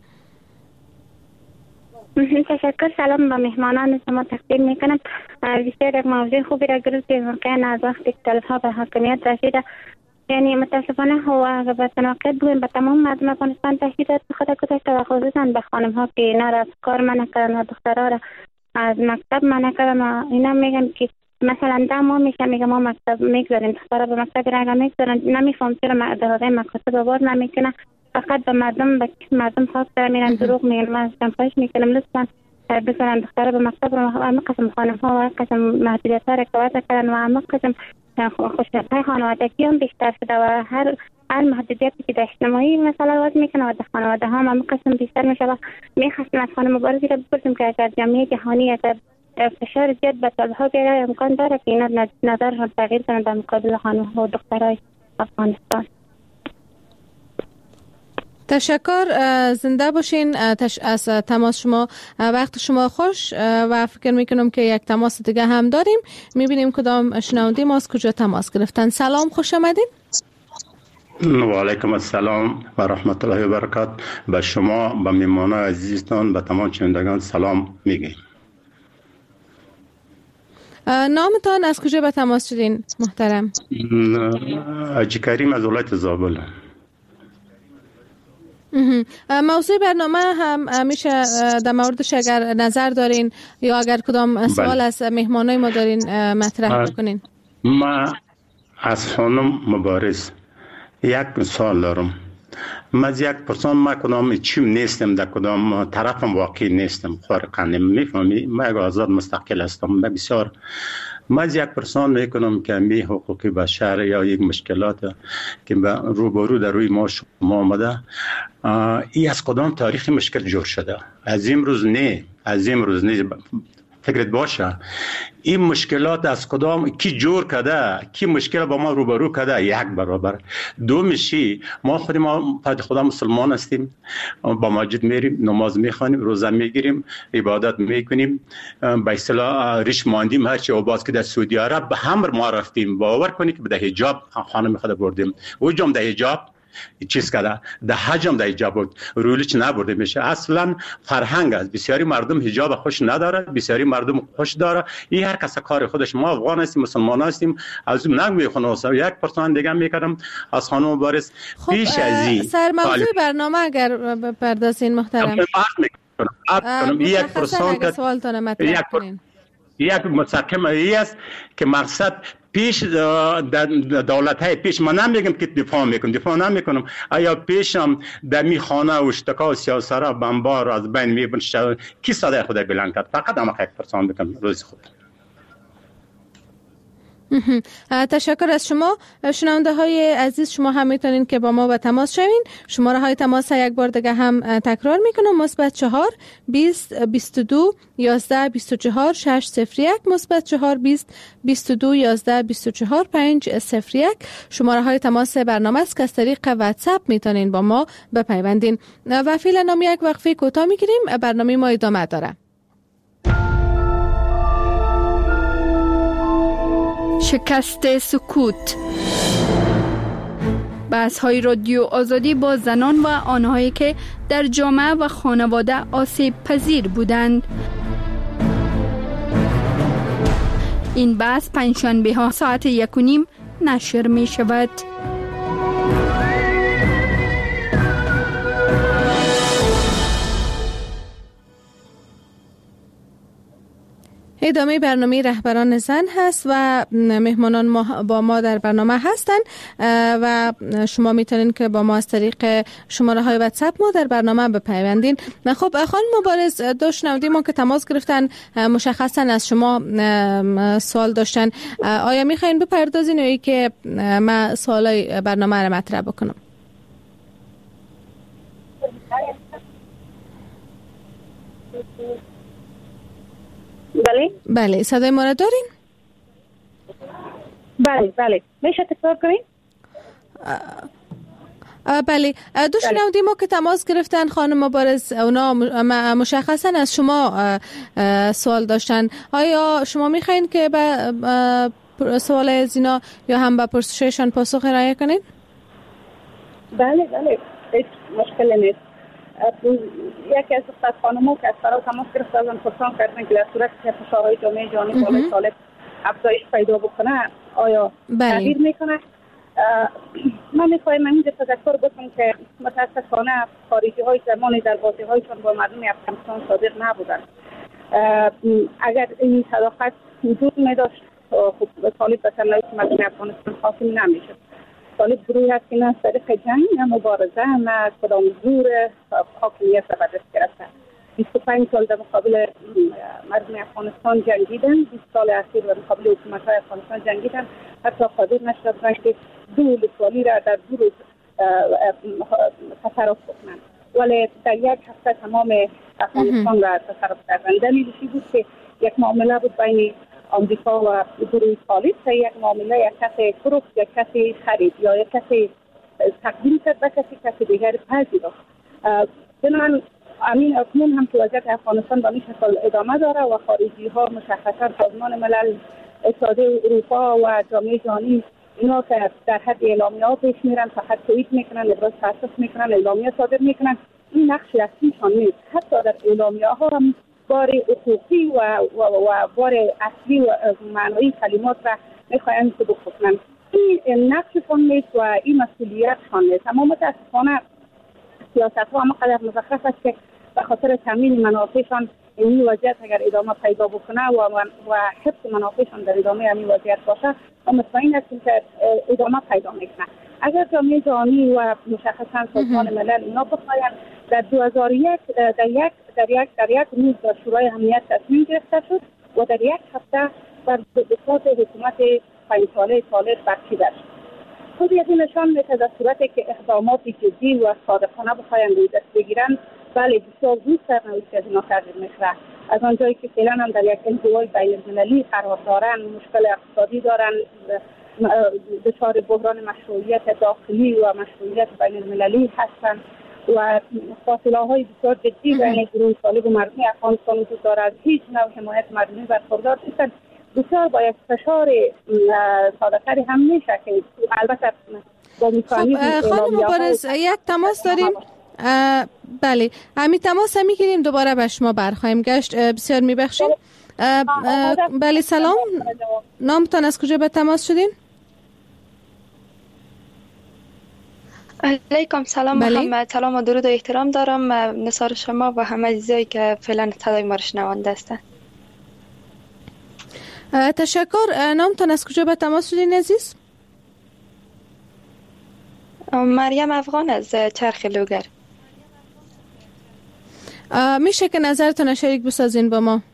تشکر، سلام به مهمانان شما تقدیم میکنم. بسیار یک موضوع خوبی را گرفتید. واقعا از وقتی اختلاف ها به حاکمیت رسیده، یعنی متاسفانه هوا به تناقض بودیم به تمام مردم افغانستان تهدید خود گذاشته و خصوصا به خانم ها که اینا را از کار منع کردن و دخترها را از مکتب منع کردن و اینا میگن که مثلا ده ماه میشه میگه ما مکتب میگذاریم، دخترها به مکتب رنگ میگذارن. نمیفهم چرا دهاده مکتب باز نمیکنه، فقط به مردم به مردم خاص داره میرن دروغ میگن. من سمپایش میکنم لطفا بزنن دخترها به مکتب رو. همه قسم خانم ها و قسم محدودیت ها رکوات کردن و همه قسم خوشنط های خانوادگی هم بیشتر شده و هر هر محدودیتی که در اجتماعی مثلا وضع میکنه و در خانواده ها هم قسم بیشتر میشه. و میخواستیم از خانم مبارزی را بپرسیم که اگر جامعه جهانی اگر فشار زیاد به طالب‌ها بیاره امکان داره که اینا نظرشون تغییر کنه در مقابل خانم‌ها و دخترای افغانستان. تشکر، زنده باشین. تش... از تماس شما، وقت شما خوش و فکر میکنم که یک تماس دیگه هم داریم. میبینیم کدام شنونده ما از کجا تماس گرفتن. سلام، خوش آمدین. و علیکم السلام و رحمت الله و برکات. به شما، به مهمانان عزیزتان، به تمام شنوندگان سلام میگیم. نامتان از کجا به تماس شدین محترم؟ حاجی کریم از ولایت زابل. موضوع برنامه هم میشه در موردش اگر نظر دارین یا اگر کدام سوال از مهمانای ما دارین مطرح بکنین. ما از خانم مبارز یک سوال دارم. من از یک پرسان ما کدام چیم نیستم، در کدام طرفم واقعی نیستم، خارقا نمیفهمی. ما یک آزاد مستقل هستم. من بسیار ما از یک پرسان میکنم که می حقوق بشر یا یک مشکلات که روبرو در روی ما شما آمده، ای از کدام تاریخی مشکل جور شده؟ از امروز نه، از امروز نه. فکرت باشه این مشکلات از کدام کی جور کرده، کی مشکل با ما روبرو کرده؟ یک برابر. دو میشی ما خود ما پد خدا مسلمان هستیم، با مسجد میریم، نماز میخوانیم، روزه میگیریم، عبادت میکنیم، به اصطلاح ریش ماندیم هرچی. و باز که در سعودی عرب به هم ما رفتیم، باور کنید که به حجاب خانم خود بردیم، او جام در حجاب چیز کرده در حجم در ایجاب بود رولیچ نبرده میشه. اصلا فرهنگ است. بسیاری مردم حجاب خوش نداره، بسیاری مردم خوش داره. این هر کس کار خودش. ما افغان هستیم، مسلمان هستیم، از اون نگوی خنوسا یک پرسان دیگه میکردم از خانم مبارز. خب پیش از این سر موضوع برنامه اگر بپردازین محترم. یک پرسان سوالتون مطرح کنین. یک مستقیم ای است که مقصد پیش دولت‌های پیش، من نمیگم که دفاع میکنم، دفاع نمیکنم، آیا پیشم در می خانه و اشتکا و سیاسرا بمبار از بین میبرد کی صدای خود بلند کرد؟ فقط اما یک پرسان بکنم روز خود. تشکر از شما. شنونده های عزیز، شما هم میتونین که با ما به تماس شوین. شماره های تماس یک بار دیگه هم تکرار میکنم: مثبت چهار بیست بیست و دو یازده بیست و چهار شش صفر یک، مثبت چهار بیست بیست و دو یازده بیست و چهار پنج صفر یک. شماره های تماس برنامه است که از طریق واتساپ میتونین با ما بپیوندین. و فعلا نام یک وقفه کوتاه میگیریم، برنامه ما ادامه داره. شکست سکوت. بحث های رادیو آزادی با زنان و آنهایی که در جامعه و خانواده آسیب پذیر بودند. این بحث پنجشنبه ها ساعت یک و نیم نشر می شود. ادامه برنامه رهبران زن هست و مهمانان ما با ما در برنامه هستند و شما میتونین که با ما از طریق شماره های واتساپ ما در برنامه بپیوندین. خب خانم مبارز، دو شنونده ما که تماس گرفتن مشخصا از شما سوال داشتن، آیا میخواین بپردازین یا که من سوالای برنامه رو مطرح بکنم؟ بله بله صدای ما را دارین؟ بله بله میشه تکرار کنین؟ بله دو شنونده ما که تماس گرفتن خانم مبارز، اونا مشخصا از شما سوال داشتن. آیا شما میخواین که به سوال از اینا یا هم به پرسششان پاسخ ارائه کنین؟ بله بله هیچ مشکلی نیست. یکی از دختر خانم‌ها که از فرا تماس گرفت از آن پرسان کردن که در صورت که فشارهای جامعه جهانی بالای طالب افزایش پیدا بکنه آیا تغییر میکنه؟ من میخوایم من اینجا تذکر بکنم که متاسفانه خارجی های زمانی در بازی هایشان با مردم افغانستان صادق نبودن. اگر این صداقت وجود میداشت خب طالب به تنهایی مردم افغانستان حاکم نمیشد. طالب گروهی هست که نه طریق جنگ نه مبارزه نه کدام زور حاکمیت را به دست گرفته. بیست و پنج سال در مقابل مردم افغانستان جنگیدن، بیست سال اخیر در مقابل حکومت‌های افغانستان جنگیدن، حتی قادر نشدند که دو ولسوالی را در دو روز تصرف کنند. ولی در یک هفته تمام افغانستان را تصرف کردند. دلیلش بود که یک معامله بود بین آمریکا و گروه طالب که یک معامله یک کسی فروخت، یک کسی خرید یا یک کسی تقدیم کرد به کسی کسی دیگر پذیرفت. بنابراین امین اکنون هم که وضعیت افغانستان به این شکل ادامه داره و خارجی ها مشخصا سازمان ملل، اتحادیه اروپا و جامعه جهانی اینا که در حد اعلامیه ها پیش میرن، فقط توییت میکنن، ابراز تاسف میکنن، اعلامیه صادر میکنن، این نقش اصلیشان نیست. حتی در اعلامیه ها هم بار حقوقی و و و بار اصلی و معنایی کلمات را میخواین که بکنن. این نقششان نیست و این مسئولیتشان نیست. اما متاسفانه سیاست ها هم قدر مزخرف است که به خاطر تامین منافعشان این وضعیت اگر ادامه پیدا بکنه و و حفظ منافعشان در ادامه این وضعیت باشه، ما مطمئن هستیم که ادامه پیدا میکنه. اگر جامعه جهانی و مشخصا سازمان ملل اینا بخواین در دو هزار و یک در یک در یک در یک روز در شورای امنیت تصمیم گرفته شد و در یک هفته بر بساط حکومت پنج ساله طالب برچیده شد. خود این نشان میده در صورتی که اقدامات جدی و صادقانه بخواین روی دست بگیرن، بله بسیار زود سرنوشت از اینا تغییر میکنه. از آنجایی که فعلا هم در یک انزوای بین المللی قرار دارن، مشکل اقتصادی دارن، دچار بحران مشروعیت داخلی و مشروعیت بین المللی هستند و فاصله های بسیار جدی بین گروه طالب و مردم افغانستان وجود دارد. هیچ نوع حمایت مردمی برخوردار نیستند. بسیار با یک فشار ساده‌تری هم میشه که البته خب خانم مبارز یک تماس داریم. بله همین تماس هم میگیریم، دوباره به شما برخواهیم گشت. بسیار میبخشیم. بله سلام، نامتان از کجا به تماس شدین؟ علیکم سلام محمد. سلام و درود و احترام دارم نثار شما و همه عزیزایی که فعلا صدای ما رو شنونده هستند. تشکر. نامتان از کجا به تماس شدین عزیز؟ مریم افغان از چرخ لوگر. میشه که نظرتان شریک بسازین با ما؟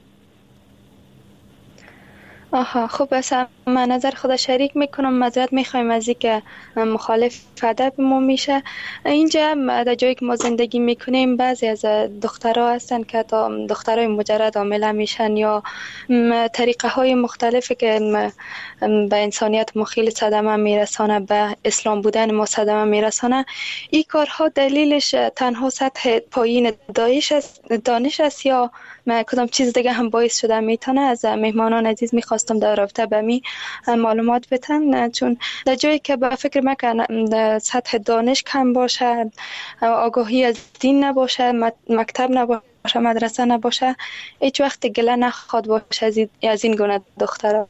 آها خوب است، من نظر خود شریک میکنم. معذرت میخوایم از اینکه مخالف ادب ما میشه. اینجا در جایی که ما زندگی میکنیم بعضی از دخترها هستن که تا دخترای مجرد عامله میشن یا طریقه های مختلفی که به انسانیت ما خیلی صدمه میرسانه، به اسلام بودن ما صدمه میرسانه. این کارها دلیلش تنها سطح پایین دانش است دانش است یا کدام چیز دیگه هم باعث شده میتونه؟ از مهمانان عزیز میخواستم در رابطه به می معلومات بتن، چون در جایی که به فکر مکن سطح دانش کم باشه، آگاهی از دین نباشه، مکتب نباشه، مدرسه نباشه، هیچ وقت گله نخواد باشه از این گونه دخترها.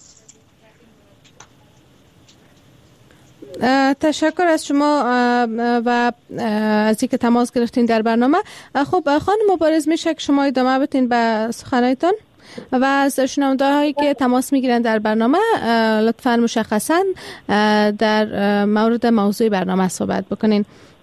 تشکر از شما و از اینکه تماس گرفتین در برنامه. خب خانم مبارز میشه که شما ادامه بدین به سخنانتان و از شنونده هایی که تماس میگیرن در برنامه لطفاً مشخصاً در مورد موضوع برنامه صحبت بکنین.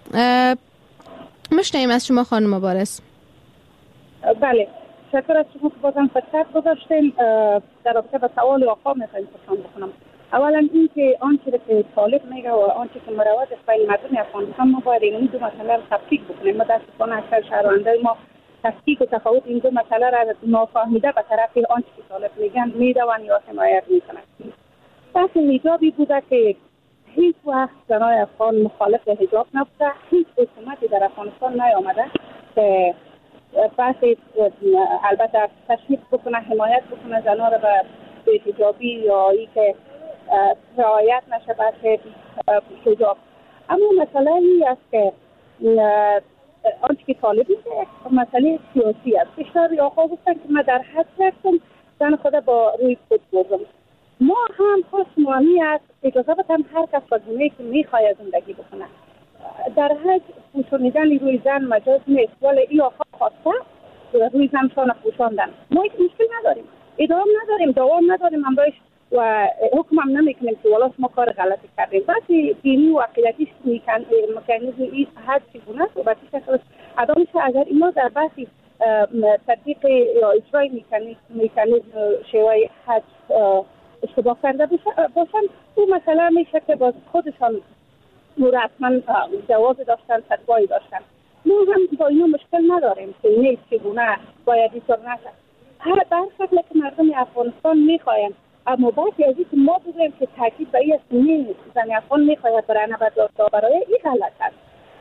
مشنویم از شما خانم مبارز. بله، تشکر از شما که بازم فرصت گذاشتین. در رابطه با سوال آقا میخوایم پرسان بکنم. اولا این که آنچه که طالب میگه و آنچه که مروت است بین مردم افغانستان، ما باید این دو مسئله رو تفکیک بکنیم. متاسفانه اکثر شهروندان ما تفکیک و تفاوت این دو مسئله را نافهمیده به طرف آنچه که طالب میگن میدوند یا حمایت میکنند. بحث حجابی بوده که هیچ وقت زنای افغان مخالف حجاب نبوده. هیچ حکومتی در افغانستان نیامده که بحث البته تشویق بکنه، حمایت بکنه زنها را به حجابی یا ای که رعایت نشه بحث حجاب. اما مسئله این است که آنچه که طالب میگه مسئله سیاسی است. بسیاری آقا گفتن که من در حد رفتم زن خود با روی خود بردم. ما هم خواست مهمی است اجازه بدم هر کس با گونه که میخواید زندگی بکنه. در حد پوشانیدن روی زن مجاز نیست، ولی این آقا خواسته روی زن شان پوشاندن. ما هیچ مشکل نداریم، ادام نداریم، دوام نداریم امروز و حکم هم نمیکنیم که والا ما کار غلطی کردیم. بس دینی و عقیدتیش مکانیزم این حد چگونه است و بسی شکل ادامش اگر اینا در بحثی تطبیق یا اجرای مکانیزم شیوه حد اشتباه کرده باشن، اون مسئله میشه که باز خودشان رسما جواز داشتن، فتوایی داشتن. ما هم با اینا مشکل نداریم که نیست چگونه باید اینطور نشه. هر بر شکل که مردم افغانستان میخواین، اما بعضی از این که ما بگویم که تاکید به این است نیست زن افغان میخواید برای نبرد برای این غلط است.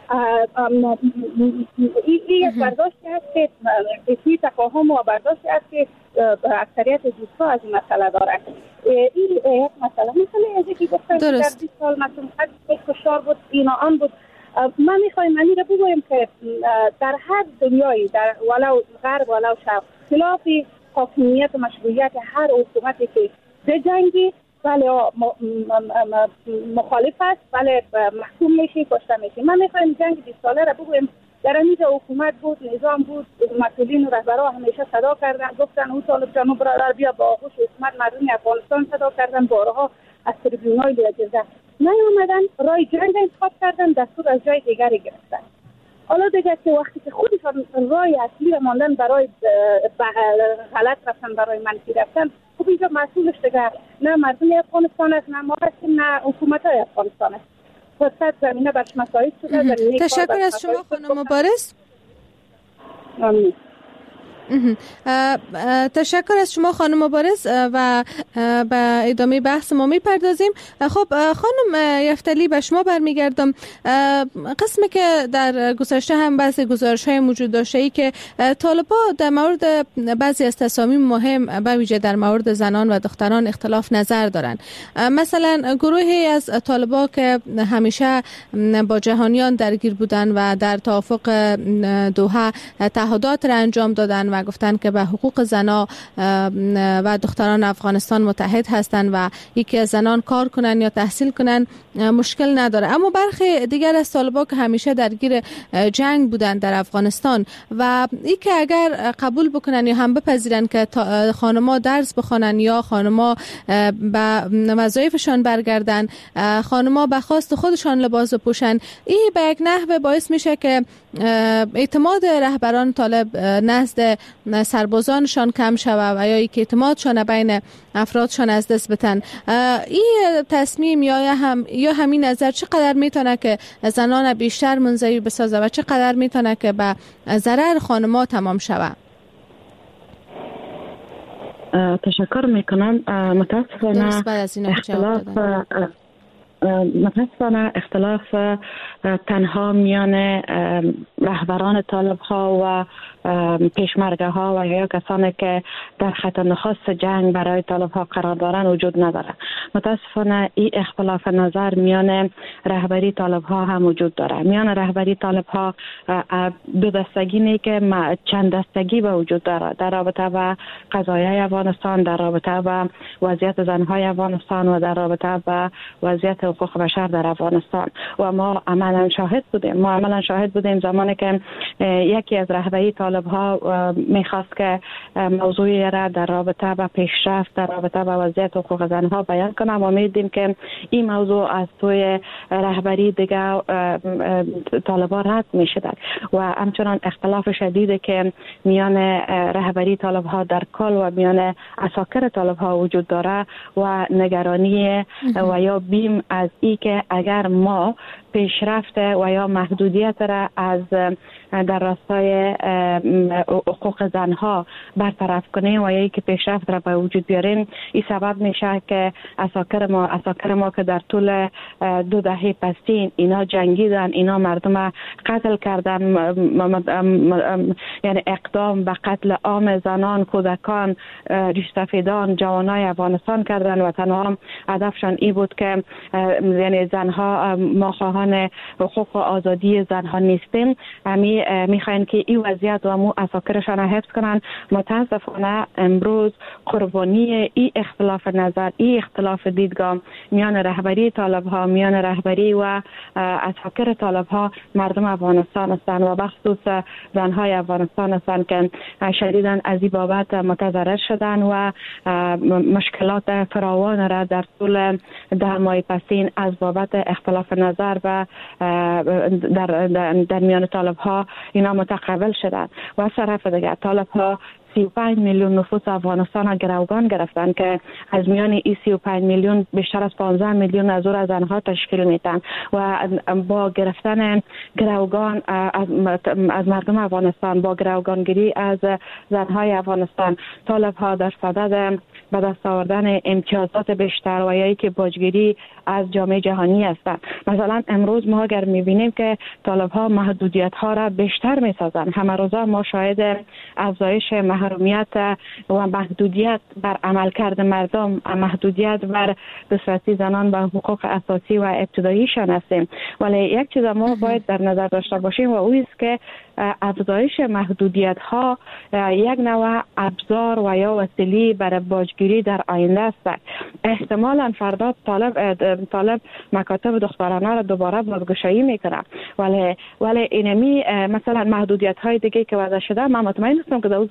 این یک برداشتی است که اصلی تفاهم و برداشتی است که اکثریت دوستا از این مسئله دارند. این یک مسئله مسئله از اینکه گفتن در بیست سال مثلا خیلی کشتار بود اینا آن بود. من میخوایم منی رو بگویم که در هر دنیایی، در ولو غرب ولو شرق، خلاف حاکمیت و مشروعیت هر حکومتی که بجنگی ولی مخالف است ولی محکوم میشی، کشته میشی. من میخوایم جنگ بیست ساله را بگویم در اینجا حکومت بود، نظام بود، مسئولین و رهبرها همیشه صدا کردن، گفتن او طالب جانو برادر بیا با آغوش حکومت مردم افغانستان صدا کردن، بارها از تریبیونای لیاجزه نیامدن، رای جنگ انتخاب کردن، دستور از جای دیگری گرفتن. حالا دیگه که وقتی که خودشان رای اصلی را ماندن برای غلط رفتن، برای منفی رفتن، خب اینجا مسئولش دیگه نه مردم افغانستان است، نه ما هستیم، نه حکومت های افغانستان است. فرصت زمینه برش مساعد شده. تشکر از شما خانم مبارز. آمین. تشکر از شما خانم مبارز و به ادامه بحث ما میپردازیم. خب خانم یفتلی به شما برمیگردم. قسمی که در گذشته هم بعضی گزارش های موجود داشته ای که طالبان در مورد بعضی از تصامیم مهم به ویژه در مورد زنان و دختران اختلاف نظر دارند. مثلا گروهی از طالبان که همیشه با جهانیان درگیر بودن و در توافق دوحه تعهدات را انجام دادن و گفتن که به حقوق زنا و دختران افغانستان متحد هستند و یکی از زنان کار کنن یا تحصیل کنن مشکل نداره. اما برخی دیگر از طالبان که همیشه درگیر جنگ بودن در افغانستان و ای که اگر قبول بکنن یا هم بپذیرن که خانما درس بخونن یا خانما به وظایفشان برگردن، خانما به خواست خودشان لباس بپوشن، این به یک نحو باعث میشه که اعتماد رهبران طالب نزد سربازانشان کم شود و یا یک اعتمادشان بین افرادشان از دست بتن. این تصمیم یا هم یا همین نظر چقدر میتونه که زنان بیشتر منزوی بسازه و چقدر میتونه که به ضرر خانم‌ها تمام شود؟ تشکر میکنم. متاسفانه اختلاف متاسفانه اختلاف تنها میان رهبران طالب ها و پیشمرگه ها و یا کسانی که در خط نخست جنگ برای طالب ها قرار دارند وجود نداره. متاسفانه این اختلاف نظر میان رهبری طالب ها هم وجود داره. میان رهبری طالب ها دو دستگی نه که چند دستگی به وجود داره در رابطه با قضایای افغانستان، در رابطه با وضعیت زنهای افغانستان و در رابطه با وضعیت حقوق بشر در افغانستان. و ما عملا شاهد بودیم ما عملا شاهد بودیم زمانی که یکی از رهبری طالب ها میخواست که موضوعی را در رابطه با پیشرفت در رابطه با وضعیت حقوق زنها بیان کنه و میدیم که این موضوع از توی رهبری دیگه طالبان رد میشد و همچنان اختلاف شدیدی که میان رهبری طالب ها در کل و میان عساکر طالب ها وجود داره و نگرانی و یا بیم از ای که اگر ما پیشرفت و یا محدودیت را از در راستای حقوق زنها برطرف کنیم و یا ای که پیشرفت را به وجود بیاریم، این سبب میشه که عساکر ما عساکر ما که در طول دو دهه پسین اینا جنگیدن، اینا مردم قتل کردن، یعنی اقدام به قتل عام زنان، کودکان، ریشسفیدان، جوانای افغانستان کردن و تنها هدفشان این بود که یعنی زنها ما خواهان حقوق و آزادی زنها نیستیم، می میخواین که این وضعیت و مو عساکرشان حفظ کنن. متاسفانه امروز قربانی این اختلاف نظر، این اختلاف دیدگاه میان رهبری طالب ها، میان رهبری و عساکر طالب ها مردم افغانستان هستند و بخصوص زنهای افغانستان هستند که شدیداً از این بابت متضرر شدن و مشکلات فراوان را در طول ده ماه پسین از بابت اختلاف نظر و در, در, در میان طالب ها اینا متقابل شدن. و از طرف دیگر طالب ها سی و پنج میلیون نفوس افغانستان ها گروگان گرفتن که از میان این سی و پنج میلیون بیشتر از پانزده میلیون از او زنها تشکیل میدن و با گرفتن گروگان از, از مردم افغانستان، با گروگانگیری از زنهای افغانستان، طالب ها در صدد به دست آوردن امتیازات بیشتر و یا که باجگیری از جامعه جهانی هستند. مثلا امروز ما اگر میبینیم که طالب ها محدودیت ها را بیشتر میسازن، همه روزا ما شاهد افزایش محرومیت و محدودیت بر عملکرد مردم، محدودیت بر دسترسی زنان به حقوق اساسی و ابتداییشان هستیم. ولی یک چیز ما باید در نظر داشته باشیم و او است که افزایش محدودیت ها یک نوع ابزار و یا وسیله برای باجگیری در آینده است. احتمالاً فردا طالب طالب مکاتب دخترانه را دوباره بازگشایی میکنه، ولی ولی اینمی مثلا محدودیت های دیگه که وضع شده، من مطمئن هستم که در اون زمان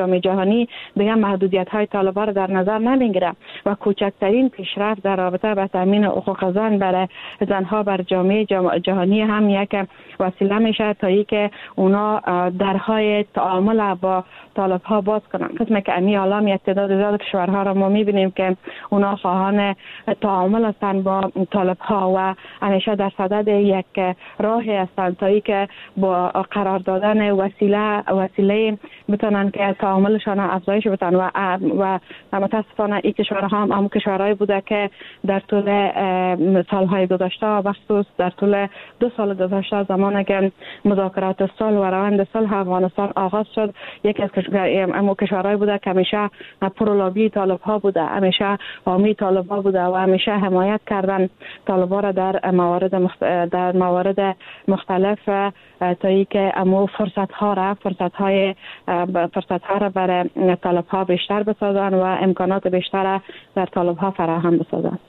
جامعه جهانی دیگه محدودیت های طالبان را در نظر نمیگیره و کوچکترین پیشرفت در رابطه با تامین حقوق زن برای زنها بر جامعه جهانی هم یک وسیله میشه تا اینکه اونا درهای تعامل با طالب ها باز کنن. قسمی که امی الان یک تعداد زیاد کشورها را ما میبینیم که اونا خواهان تعامل هستند با طالب ها و همیشه در صدد یک راهی هستند تا اینکه با قرار دادن وسیله وسیله بتونن که تعاملشان افزایش بدن و و متاسفانه این کشورها هم هم کشورهایی بوده که در طول سالهای گذشته و خصوص در طول دو سال گذشته زمانی که مذاکرات صلح و روند صلح افغانستان آغاز شد، یکی از اما کشورهایی بوده که همیشه پرولابی طالب ها بوده، همیشه حامی طالب ها بوده و همیشه حمایت کردن طالب ها را در موارد مخت... در موارد مختلف تا اینکه امو فرصت ها را فرصت های فرصت ها را برای طالب ها بیشتر بسازن و امکانات بیشتر در طالب ها فراهم بسازن.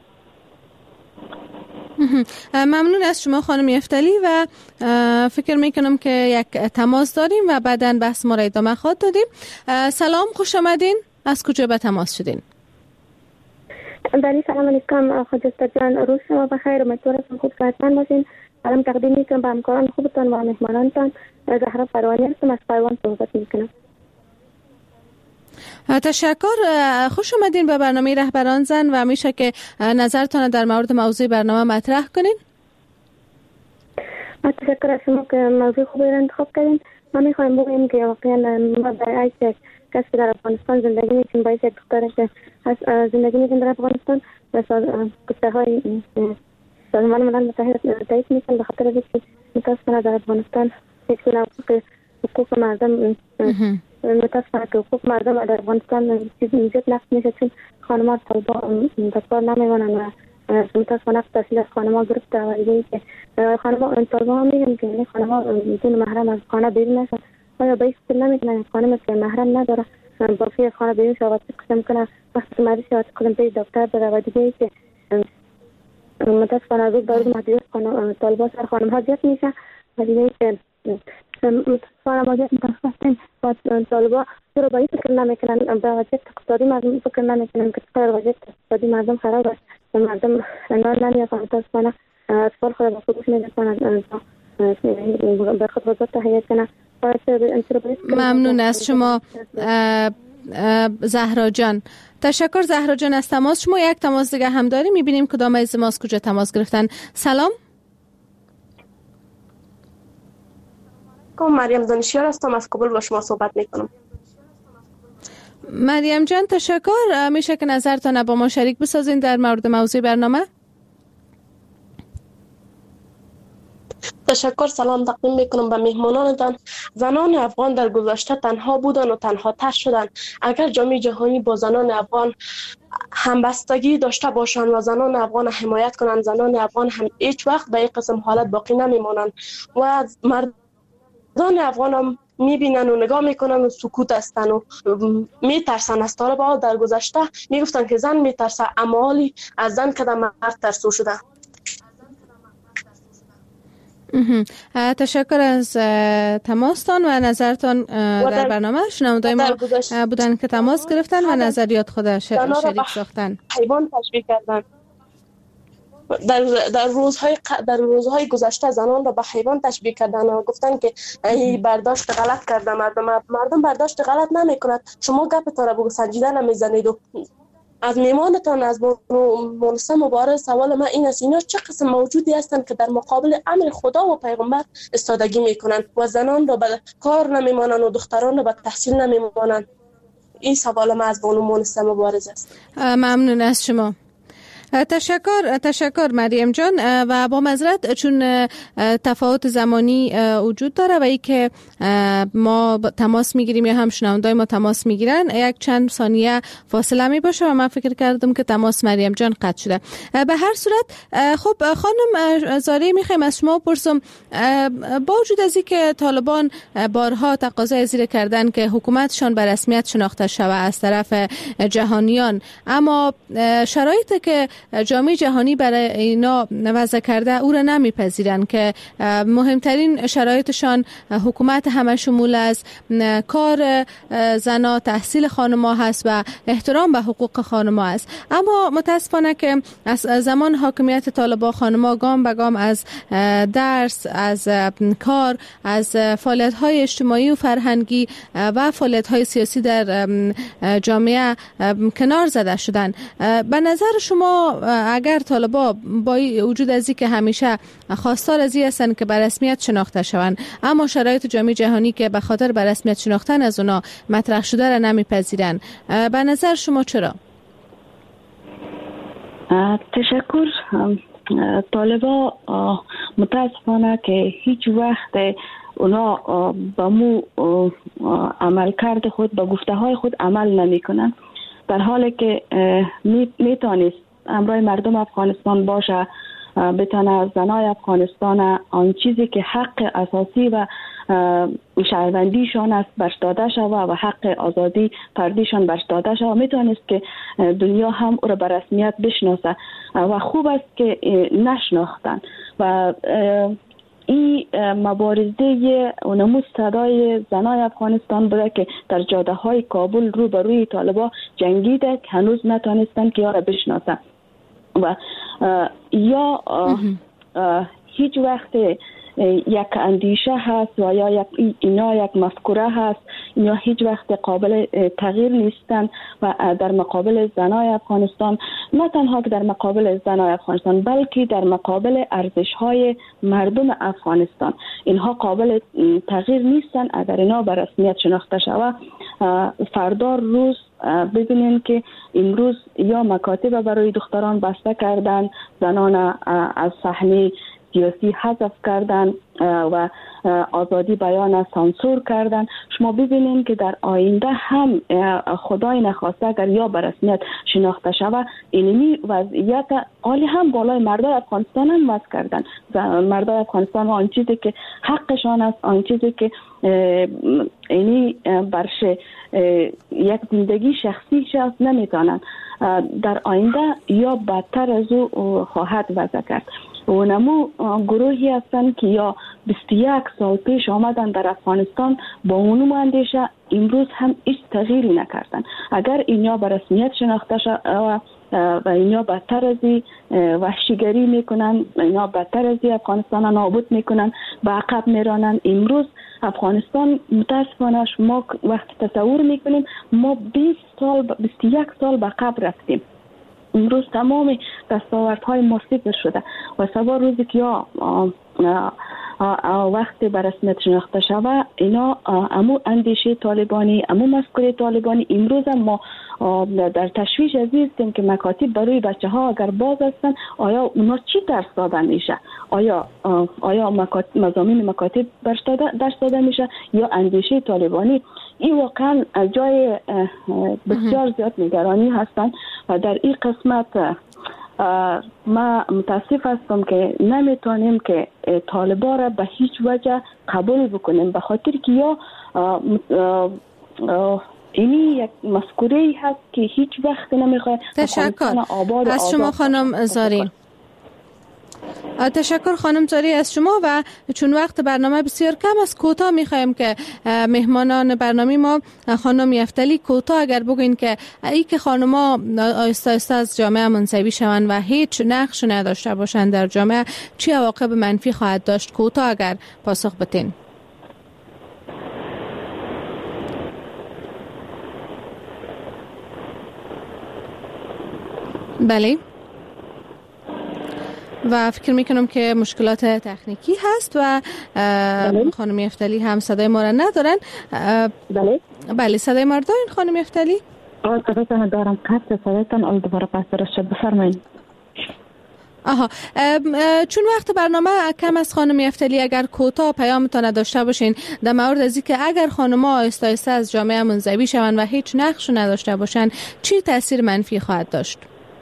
ممنون از شما خانم یفتلی و فکر میکنم که یک تماس داریم و بعداً بحث ما را ادامه خواهد دادیم. سلام، خوش آمدین. از کجا به تماس شدین؟ بله، سلام علیکم خجسته جان، روز شما بخیر، امیدوارم خوب صحتمند باشین. سلام تقدیم میکنم به همکاران خوبتان و مهمانانتان. زهرا فروانی هستم، از تایوان صحبت میکنم. تشکر، خوش آمدین به برنامه رهبران زن و میشه که نظرتان در مورد موضوع برنامه مطرح کنین. تشکر از شما که موضوع خوبی را انتخاب کردین. ما میخوایم بگوییم که واقعا ما برای یک کسی در افغانستان زندگی میکنیم، باید یک دختری که زندگی میکنیم در افغانستان و گفته‌های سازمان ملل متحد تایید میکنن به خاطر اینکه متاسفانه در افغانستان هیچ گونه حقوق مردم متاسفانه که حقوق مردم در افغانستان چیزی نقص میشه، چون خانم‌ها طالبا دستار نمیمانن و متاسفانه تحصیل از خانم‌ها گرفته و دیگه که خانم‌ها طالبا هم میگن که یعنی خانم‌ها بدون محرم از خانه بیرون نشن. آیا باید فکر نمیکنن خانم که محرم نداره با فی خانه بیرون شود قسم کنه وقتی مریض شود قسم به دکتر بره و دیگه که متاسفانه روز به روز محدودیت طالبا سر خانم‌ها زیاد میشه و دیگه که متاسفانه ما زیاد متاسفانه با طالبا چرا باید فکر نمیکنن به وضعیت اقتصادی مردم فکر نمیکنن که چقدر وضعیت اقتصادی مردم خراب است و مردم نان نمیاد. متاسفانه اطفال خود را خودش میدونن به خود وضعیت تهیه کنن. ممنون از شما زهرا جان. تشکر زهرا جان از تماس شما. یک تماس دیگه هم داریم، میبینیم کدام از ما از کجا تماس گرفتن. سلام، مریم دانشیار هستم، از کابل با شما صحبت میکنم. مریم جان تشکر، میشه که نظرتان با ما شریک بسازین در مورد موضوع برنامه؟ تشکر، سلام تقدیم میکنم به مهمانانتان. زنان افغان در گذشته تنها بودن و تنها تر شدن. اگر جامعه جهانی با زنان افغان همبستگی داشته باشند و زنان افغان حمایت کنند، زنان افغان هم هیچ وقت به این قسم حالت باقی نمیمانند و مردان افغان هم میبینن و نگاه میکنن و سکوت هستن و میترسن از طالبا. در گذشته میگفتن که زن میترسه، اما حالی از زن که مرد ترسو شده. تشکر از تماستان و نظرتان در, در برنامه. شنوندای ما بودن که تماس گرفتن و نظریات خود شریک ساختن. حیوان تشبیه کردن. در در روزهای در روزهای گذشته زنان را به حیوان تشبیه کردن و گفتن که ای برداشت غلط کرده مردم. مردم برداشت غلط نمیکند. شما گپتون را بگو سنجیده نمیزنید. و از میمانتان از مونسه مبارز سوال من این است، اینا چه قسم موجودی هستند که در مقابل امر خدا و پیغمبر استادگی میکنند و زنان را به کار نمیمانند و دختران را به تحصیل نمیمانند؟ این سوال من از بانو مونسه مبارز است. ممنون از شما. تشکر تشکر مریم جان. و با معذرت چون تفاوت زمانی وجود داره و ای که ما تماس میگیریم یا هم شنوندای ما تماس میگیرن، یک چند ثانیه فاصله می باشه و من فکر کردم که تماس مریم جان قطع شده. به هر صورت خب خانم زاری میخوایم از شما پرسم، با وجود از اینکه طالبان بارها تقاضای زیر کردن که حکومتشان به رسمیت شناخته شود از طرف جهانیان، اما شرایطی که جامعه جهانی برای اینا وضع کرده او را نمیپذیرن که مهمترین شرایطشان حکومت همه شمول است، کار زنا، تحصیل خانم‌ها هست و احترام به حقوق خانم‌ها است. اما متاسفانه که از زمان حاکمیت طالبان خانم‌ها گام به گام از درس، از کار، از فعالیت‌های اجتماعی و فرهنگی و فعالیت‌های سیاسی در جامعه کنار زده شدن. به نظر شما اگر طالبان با وجود از اینکه همیشه خواستار از این هستند که به رسمیت شناخته شوند، اما شرایط جامعه جهانی که به خاطر به رسمیت شناختن از اونا مطرح شده را نمیپذیرند، به نظر شما چرا؟ تشکر. طالبا متاسفانه که هیچ وقت اونا با مو عمل کرده خود، با گفته های خود عمل نمی کنن، در حالی که می تانست امرای مردم افغانستان باشه، بتانه زنای افغانستان آن چیزی که حق اساسی و شهروندیشان است برش داده شود و حق آزادی فردیشان برش داده شود، میتونست که دنیا هم او را به رسمیت بشناسه و خوب است که نشناختن و این مبارزه و نمود صدای زنای افغانستان بوده که در جاده های کابل رو به روی طالبان جنگیده که هنوز نتانستن که یا را بشناسن و یا هیچ وقت یک اندیشه هست و یا یک اینا یک مفکوره هست، اینا هیچ وقت قابل تغییر نیستن و در مقابل زنای افغانستان، نه تنها که در مقابل زنای افغانستان بلکه در مقابل ارزش های مردم افغانستان اینها قابل تغییر نیستن. اگر اینا به رسمیت شناخته شود، فردا روز ببینین که امروز یا مکاتب برای دختران بسته کردن، زنان از صحنه سیاسی حذف کردن و آزادی بیان سانسور کردن. شما ببینید که در آینده هم خدای نخواسته اگر یا به رسمیت شناخته شود، اینمی وضعیت عالی هم بالای مردای افغانستان هم وضع کردن. مردای افغانستان آن چیزی که حقشان است، آن چیزی که اینی برش یک زندگی شخصی شخص نمیتونن، در آینده یا بدتر از او خواهد وضع کرد. و نمو گروهی هستند که یا بیست و یک سال پیش آمدن در افغانستان با اونو اندیشه، امروز هم هیچ تغییری نکردن. اگر اینا به رسمیت شناخته شد و اینا بدتر از وحشیگری میکنن، اینا بدتر از افغانستان نابود میکنن، به عقب میرانن. امروز افغانستان متاسفانه ما وقتی تصور میکنیم ما بیست سال بیست و یک سال به عقب رفتیم. امروز تمام دستاوردهای ما صفر شده و سبا روزی که یا وقتی به رسمیت شناخته شود، اینا امو اندیشه طالبانی، امو مفکوره طالبانی، امروز هم ما در تشویش عزیزیم که مکاتب برای بچه ها اگر باز هستن، آیا اونا چی درس دادن میشه؟ آیا آیا مکاتب مضامین مکاتب درس داده میشه یا اندیشه طالبانی؟ این واقعا جای بسیار زیاد نگرانی هستند و در این قسمت ما متاسف هستم که نمیتونیم که طالبان را به هیچ وجه قبول بکنیم، به خاطر که یا اینی یک مفکوره هست که هیچ وقت نمیخواد. تشکر از شما خانم زاری. تشکر خانم زاری از شما و چون وقت برنامه بسیار کم است، کوتاه میخوایم که مهمانان برنامه ما خانم یفتلی کوتاه اگر بگوین که ای که خانم‌ها آهسته آهسته از جامعه منزوی شوند و هیچ نقش نداشته باشند در جامعه، چه عواقب منفی خواهد داشت؟ کوتاه اگر پاسخ بدین. بله و فکر میکنم که مشکلات تکنیکی هست و خانم یفتلی هم صدای ما را ندارن. بله بله صدای ما را دارین خانم یفتلی؟ آه صدایتان دارم، قطع صدایتان آل دوباره پس درست بفرمایید. آها چون وقت برنامه کم از خانم یفتلی، اگر کوتاه پیامتان داشته باشین در مورد از اینکه اگر خانم‌ها آهسته آهسته از جامعه منزوی شوند و هیچ نقش نداشته باشند، چی تاثیر منفی خواهد داشت؟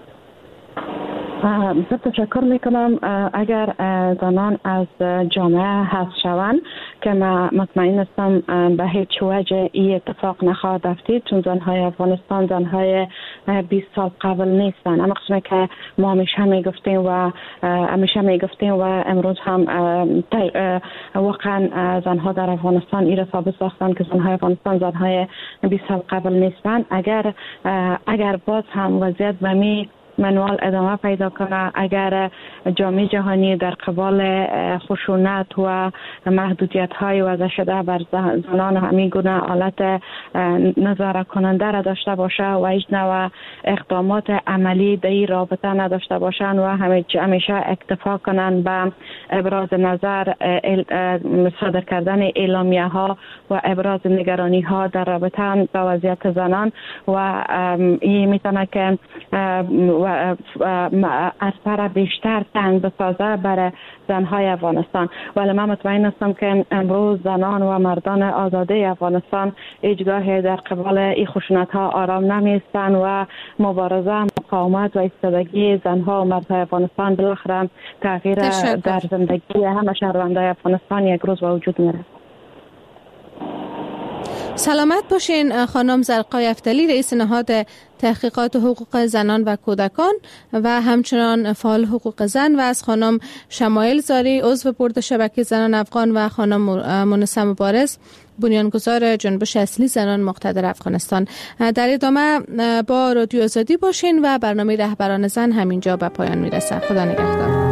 بسیار تشکر میکنم. اگر زنان از جامعه حذف شوند که من مطمئن هستم به هیچ وجه این اتفاق نخواهد افتید، چون زنهای افغانستان زنهای بیست سال قبل نیستن. اما قسمی که ما همیشه میگفتیم و همیشه میگفتیم و امروز هم واقعا زنها در افغانستان ایره ثابت ساختن که زنهای افغانستان زنهای بیست سال قبل نیستن. اگر اگر باز هم وضعیت به می منوال ادامه پیدا کنه، اگر جامعه جهانی در قبال خشونت و محدودیت های وضع شده بر زنان همین گونه حالت نظارت کننده را داشته باشه و هیچ نوع اقدامات عملی در این رابطه نداشته باشند و همیشه اکتفا کنند به ابراز نظر، صادر کردن اعلامیه ها و ابراز نگرانی ها در رابطه با وضعیت زنان و این میتونه که اثر بیشتر تنگ بسازه برای زنهای افغانستان. ولی من مطمئن هستم که امروز زنان و مردان آزاده افغانستان هیچگاه در قبال این خشونت ها آرام نمیستن و مبارزه، مقاومت و ایستادگی زنها و مردهای افغانستان بالاخره تغییر در زندگی همه شهروندان افغانستان یک روز به وجود میاره. سلامت باشین خانم زرقای افتلی، رئیس نهاد تحقیقات حقوق زنان و کودکان و همچنان فعال حقوق زن، و از خانم شمایل زاری، عضو بورد شبکه زنان افغان، و خانم مونسه مبارز، بنیانگذار جنبش اصلی زنان مقتدر افغانستان. در ادامه با رادیو آزادی باشین و برنامه رهبران زن همینجا به پایان میرسه. خدا نگهدار.